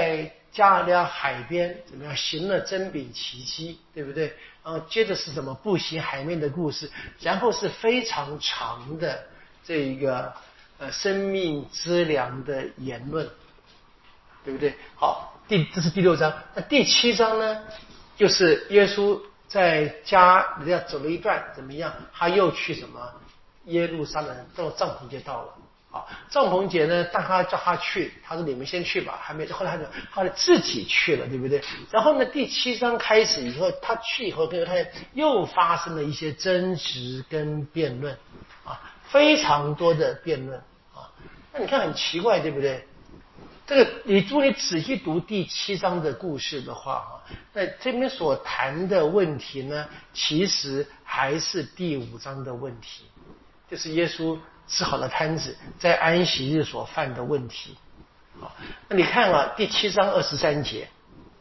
加利亚海边怎么样行了针饼奇迹，对不对？然后接着是什么步行海面的故事，然后是非常长的这个生命之粮的言论，对不对？好，这是第6章。那第7章呢，就是耶稣在人家走了一段怎么样，他又去什么耶路撒冷，到帐篷节到了。啊，帐篷节呢，大家叫他去，他说你们先去吧，还没，后来他自己去了，对不对？然后呢，第7章开始以后，他去以后跟犹太人又发生了一些争执跟辩论，啊，非常多的辩论啊。那你看很奇怪，对不对？这个如果你仔细读第7章的故事的话，哈，那这边所谈的问题呢，其实还是第5章的问题，就是耶稣治好了摊子，在安息日所犯的问题。好，那你看啊，第7章23节，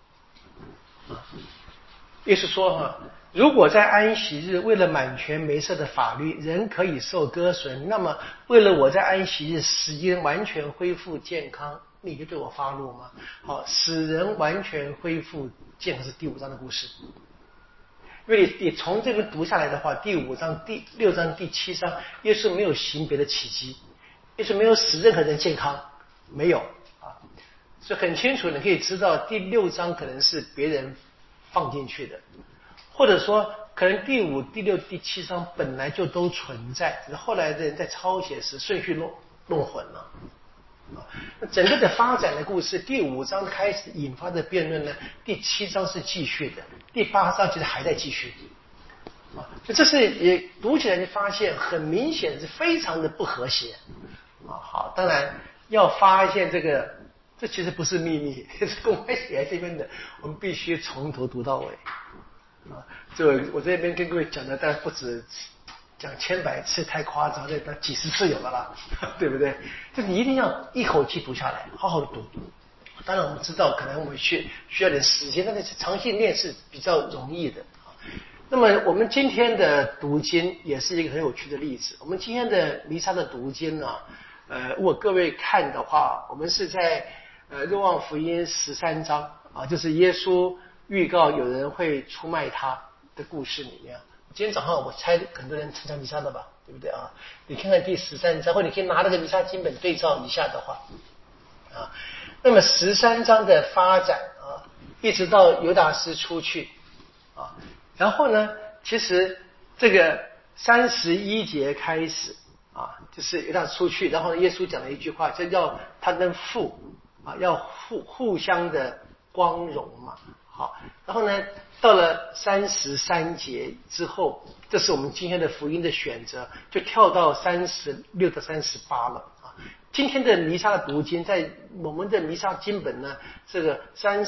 耶稣说哈，如果在安息日为了满全梅瑟的法律，人可以受割损，那么为了我在安息日使人完全恢复健康，你就对我发怒吗？好，使人完全恢复健康是第5章的故事。因为你从这边读下来的话，第5章、第6章、第7章，耶稣没有行别的奇迹，耶稣没有使任何人健康，没有啊，所以很清楚，你可以知道第6章可能是别人放进去的，或者说可能第5、第6、第7章本来就都存在，只是后来的人在抄写时顺序弄混了。那整个的发展的故事，第5章开始引发的辩论呢，第7章是继续的，第8章其实还在继续。这是也读起来就发现很明显是非常的不和谐。好，当然要发现这其实不是秘密，是公开写在这边的，我们必须从头读到尾。这我这边跟各位讲的，但不止讲千百次太夸张，这几十次有了啦，对不对？就是你一定要一口气读下来，好好的读。当然我们知道，可能我们需要点时间，但是长期练是比较容易的。那么我们今天的读经也是一个很有趣的例子。我们今天的弥撒的读经呢，如果各位看的话，我们是在若望福音13章啊，就是耶稣预告有人会出卖他的故事里面。今天早上我猜很多人参加弥撒的吧，对不对啊？你看看第13章，或者你可以拿那个弥撒经本对照一下的话，啊，那么13章的发展啊，一直到犹大斯出去啊，然后呢，其实这个31节开始啊，就是犹大斯出去，然后耶稣讲了一句话，就要他跟父啊要互相的光荣嘛，好，然后呢，到了33节之后，这是我们今天的福音的选择，就跳到36到38了啊。今天的弥撒的读经，在我们的弥撒经本呢，这个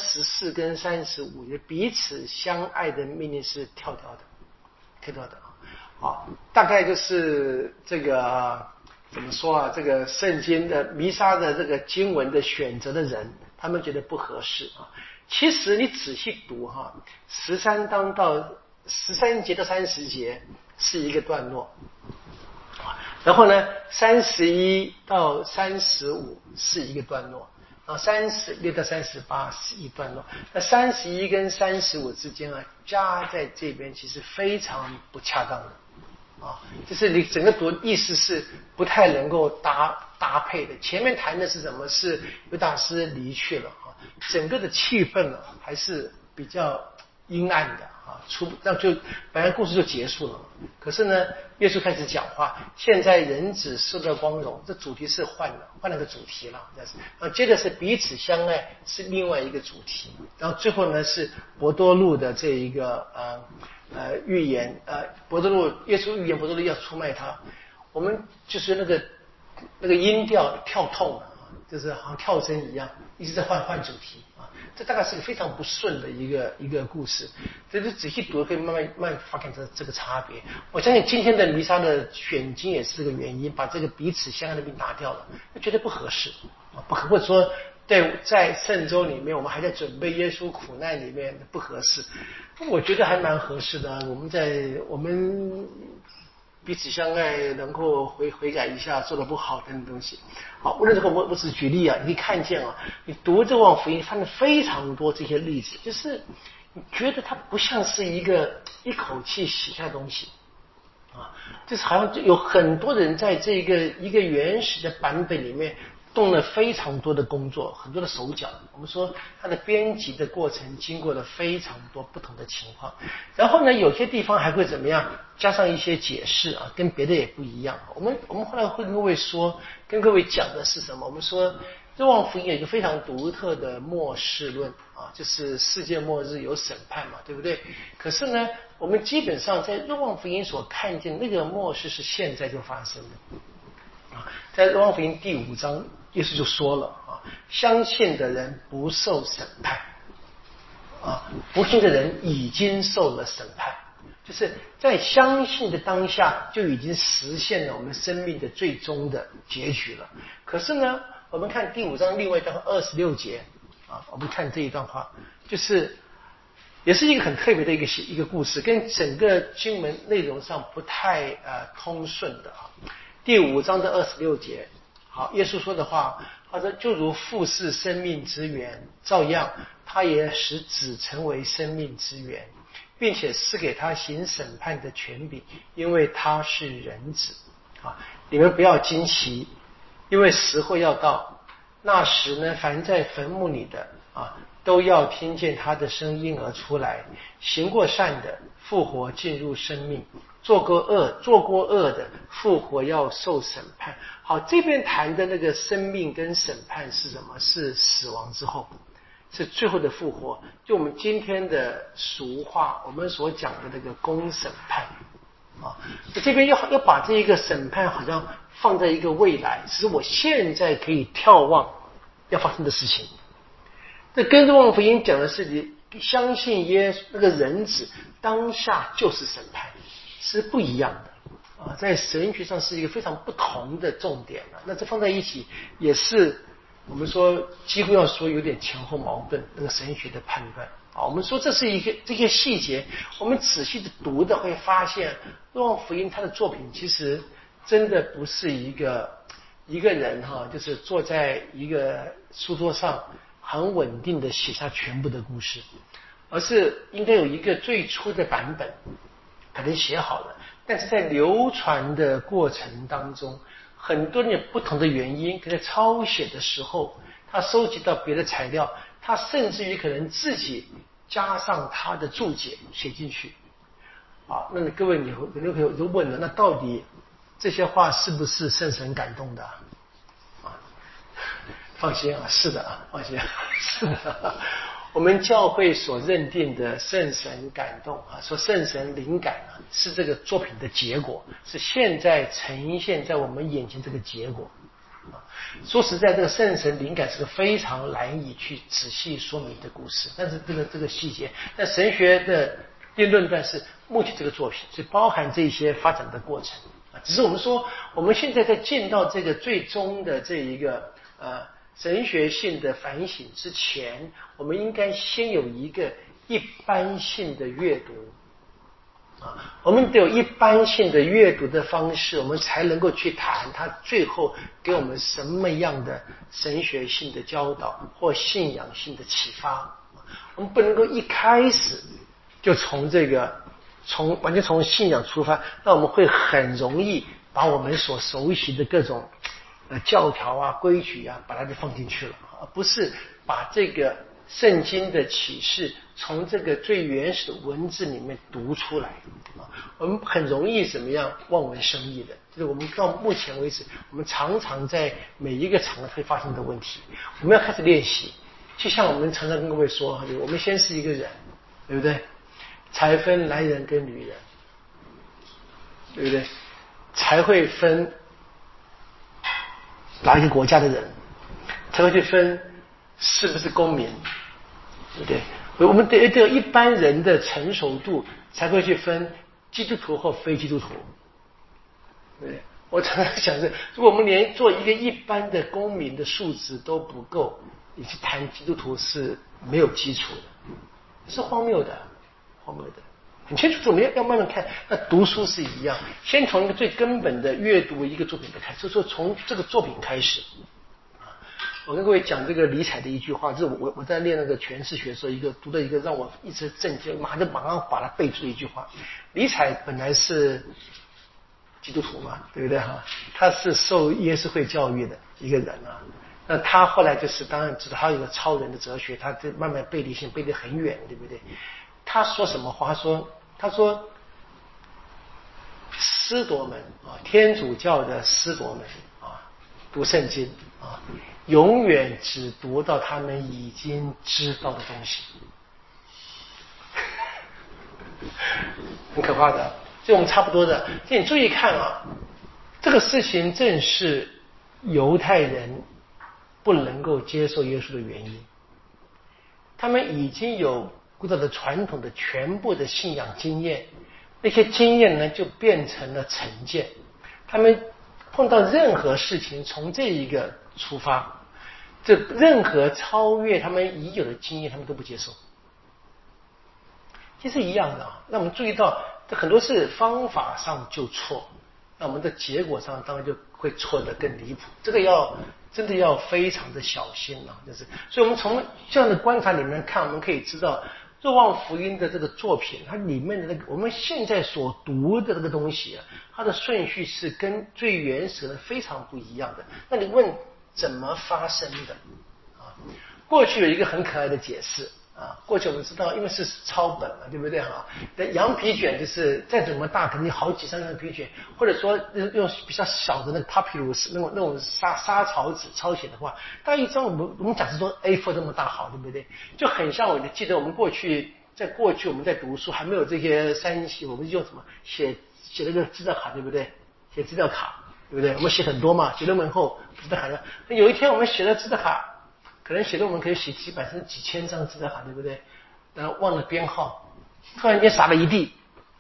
34跟35节彼此相爱的命令是跳掉的啊，大概就是这个怎么说啊？这个圣经的弥撒的这个经文的选择的人，他们觉得不合适啊。其实你仔细读哈，13章到13节到30节是一个段落，然后呢，31到35是一个段落，然后36到38是一段落。那31跟35之间啊，加在这边其实非常不恰当的啊，就是你整个读意思是不太能够搭配的。前面谈的是什么？是犹大斯离去了啊，整个的气氛啊还是比较阴暗的啊，那就本来故事就结束了。可是呢，耶稣开始讲话，现在人子受到光荣，这主题是换了个主题了。接着是彼此相爱，是另外一个主题。然后最后呢是伯多禄的这一个预言，耶稣预言伯多禄要出卖他。我们就是那个音调跳痛了，就是好像跳针一样，一直在换主题啊。这大概是个非常不顺的一个故事。这就仔细读可以慢慢发现这个差别。我相信今天的弥撒的选经也是这个原因，把这个彼此相爱的病拿掉了，觉得不合适啊，或者说在圣周里面，我们还在准备耶稣苦难里面不合适。我觉得还蛮合适的。我们彼此相爱，能够悔改一下做的不好等等东西。好，无论这个我只举例啊，你可以看见啊，你读这望福音，看到非常多这些例子，就是你觉得它不像是一个一口气写下的东西啊，就是好像有很多人在这个一个原始的版本里面动了非常多的工作，很多的手脚。我们说它的编辑的过程经过了非常多不同的情况，然后呢，有些地方还会怎么样，加上一些解释啊，跟别的也不一样。我们后来会跟各位说，跟各位讲的是什么？我们说若望福音有一个非常独特的末世论啊，就是世界末日有审判嘛，对不对？可是呢，我们基本上在若望福音所看见那个末世是现在就发生的啊，在若望福音第5章。耶稣就说了啊，相信的人不受审判啊，不信的人已经受了审判，就是在相信的当下就已经实现了我们生命的最终的结局了。可是呢，我们看第5章另外一段26节啊，我们看这一段话，就是也是一个很特别的一个故事，跟整个经文内容上不太通顺的啊。第5章的26节。好，耶稣说的话，他说就如父是生命之源，照样他也使子成为生命之源，并且赐给他行审判的权柄，因为他是人子。啊，你们不要惊奇，因为时候要到，那时呢，凡在坟墓里的啊，都要听见他的声音而出来，行过善的复活进入生命，做过恶的复活要受审判。好，这边谈的那个生命跟审判是什么？是死亡之后，是最后的复活。就我们今天的俗话，我们所讲的那个公审判啊，这边要把这一个审判好像放在一个未来，只是我现在可以眺望要发生的事情。这跟若望福音讲的是你相信耶稣那个人子当下就是审判，是不一样的。啊，在神学上是一个非常不同的重点了。那这放在一起也是我们说几乎要说有点前后矛盾那个神学的判断啊。我们说这是一个这些细节，我们仔细的读的会发现，若望福音他的作品其实真的不是一个人哈，就是坐在一个书桌上很稳定的写下全部的故事，而是应该有一个最初的版本可能写好了。但是在流传的过程当中，很多人有不同的原因，可能抄写的时候，他收集到别的材料，他甚至于可能自己加上他的注解写进去。啊，那各位你可能会问了，那到底这些话是不是圣神感动的？啊，放心啊，是的啊，放心，是的。我们教会所认定的圣神感动啊，说圣神灵感啊，是这个作品的结果，是现在呈现在我们眼前这个结果啊。说实在，这个圣神灵感是个非常难以去仔细说明的故事，但是这个细节，但神学的辩论段是目前这个作品，所以包含这些发展的过程啊。只是我们说，我们现在在见到这个最终的这一个神学性的反省之前，我们应该先有一个一般性的阅读啊，我们得有一般性的阅读的方式，我们才能够去谈他最后给我们什么样的神学性的教导或信仰性的启发。我们不能够一开始就完全从信仰出发，那我们会很容易把我们所熟悉的各种教条啊、规矩啊，把它就放进去了，而不是把这个圣经的启示从这个最原始的文字里面读出来啊。我们很容易怎么样望文生义的，就是我们到目前为止，我们常常在每一个场合会发生的问题，我们要开始练习。就像我们常常跟各位说，我们先是一个人，对不对？才分男人跟女人，对不对？才会分哪一个国家的人，才会去分是不是公民，对不对？我们得有一般人的成熟度，才会去分基督徒或非基督徒。对，我常常想着，如果我们连做一个一般的公民的素质都不够，你去谈基督徒是没有基础的，是荒谬的，荒谬的。 很清楚，我们要慢慢看。那读书是一样，先从一个最根本的阅读一个作品的开始，就是说从这个作品开始。我跟各位讲这个尼采的一句话，这是我在练那个诠释学的时候，读的一个让我一直震惊，马上把它背出的一句话。尼采本来是基督徒嘛，对不对哈？他是受耶稣会教育的一个人啊。那他后来就是当然知道他有个超人的哲学，他这慢慢背离性背得很远，对不对？他说什么话？他说司铎们啊，天主教的司铎们啊，读圣经啊，永远只读到他们已经知道的东西，很可怕的。这我们差不多的。你注意看啊，这个事情正是犹太人不能够接受耶稣的原因。他们已经有古早的传统的全部的信仰经验，那些经验呢就变成了成见。他们碰到任何事情，从这一个出发，这任何超越他们已有的经验，他们都不接受。其实一样的啊。那我们注意到，这很多是方法上就错，那我们的结果上当然就会错得更离谱。这个真的要非常的小心啊，所以我们从这样的观察里面看，我们可以知道若望福音的这个作品，它里面的那个我们现在所读的这个东西啊，它的顺序是跟最原始的非常不一样的。那你问怎么发生的啊？过去有一个很可爱的解释啊，过去我们知道，因为是抄本嘛，对不对哈？那羊皮卷就是再怎么大，肯定好几张羊皮卷，或者说用比较小的那个 papyrus 那种沙草纸抄写的话，大概一张我们假设说 A4 这么大好，对不对？就很像我记得我们过去我们在读书还没有这些3C，我们用什么写那个资料卡，对不对？写资料卡，对不对？我们写很多嘛，写论文后资料卡。有一天我们写了资料卡。可能写论文可以写几百甚至几千张资料卡，对不对？然后忘了编号，突然间撒了一地，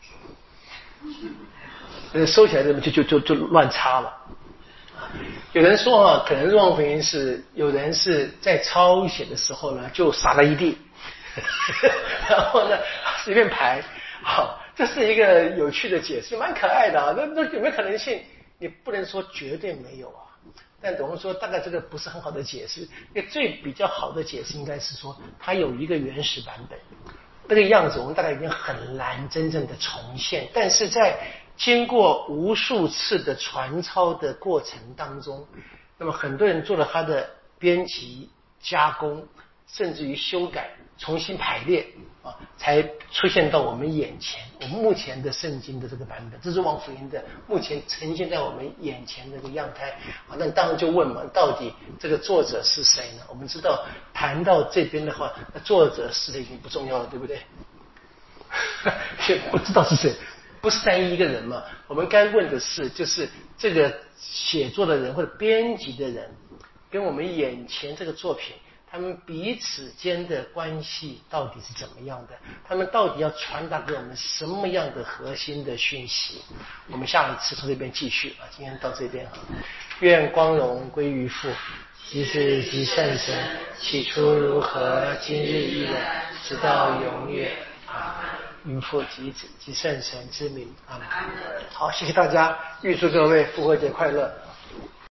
收起来就乱插了。有人说啊，可能若望福音是有人是在抄写的时候呢，就撒了一地，然后呢随便排。好，这是一个有趣的解释，蛮可爱的啊。那有没有可能性？你不能说绝对没有啊。但总是说，大概这个不是很好的解释。那最比较好的解释应该是说，它有一个原始版本，那个样子我们大概已经很难真正的重现。但是在经过无数次的传抄的过程当中，那么很多人做了他的编辑、加工，甚至于修改、重新排列啊，才出现到我们眼前。我们目前的圣经的这个版本，这是望福音的目前呈现在我们眼前的这个样态啊。那当然就问嘛，到底这个作者是谁呢？我们知道，谈到这边的话，那作者是已经不重要了，对不对？不知道是谁，不是单一一个人嘛？我们该问的是，就是这个写作的人或者编辑的人，跟我们眼前这个作品。他们彼此间的关系到底是怎么样的？他们到底要传达给我们什么样的核心的讯息？我们下一次从这边继续啊，今天到这边啊。愿光荣归于父，即是及圣神，起初如何，今日依然，直到永远。云父及子及圣神之名，阿们。好，谢谢大家，预祝各位复活节快乐。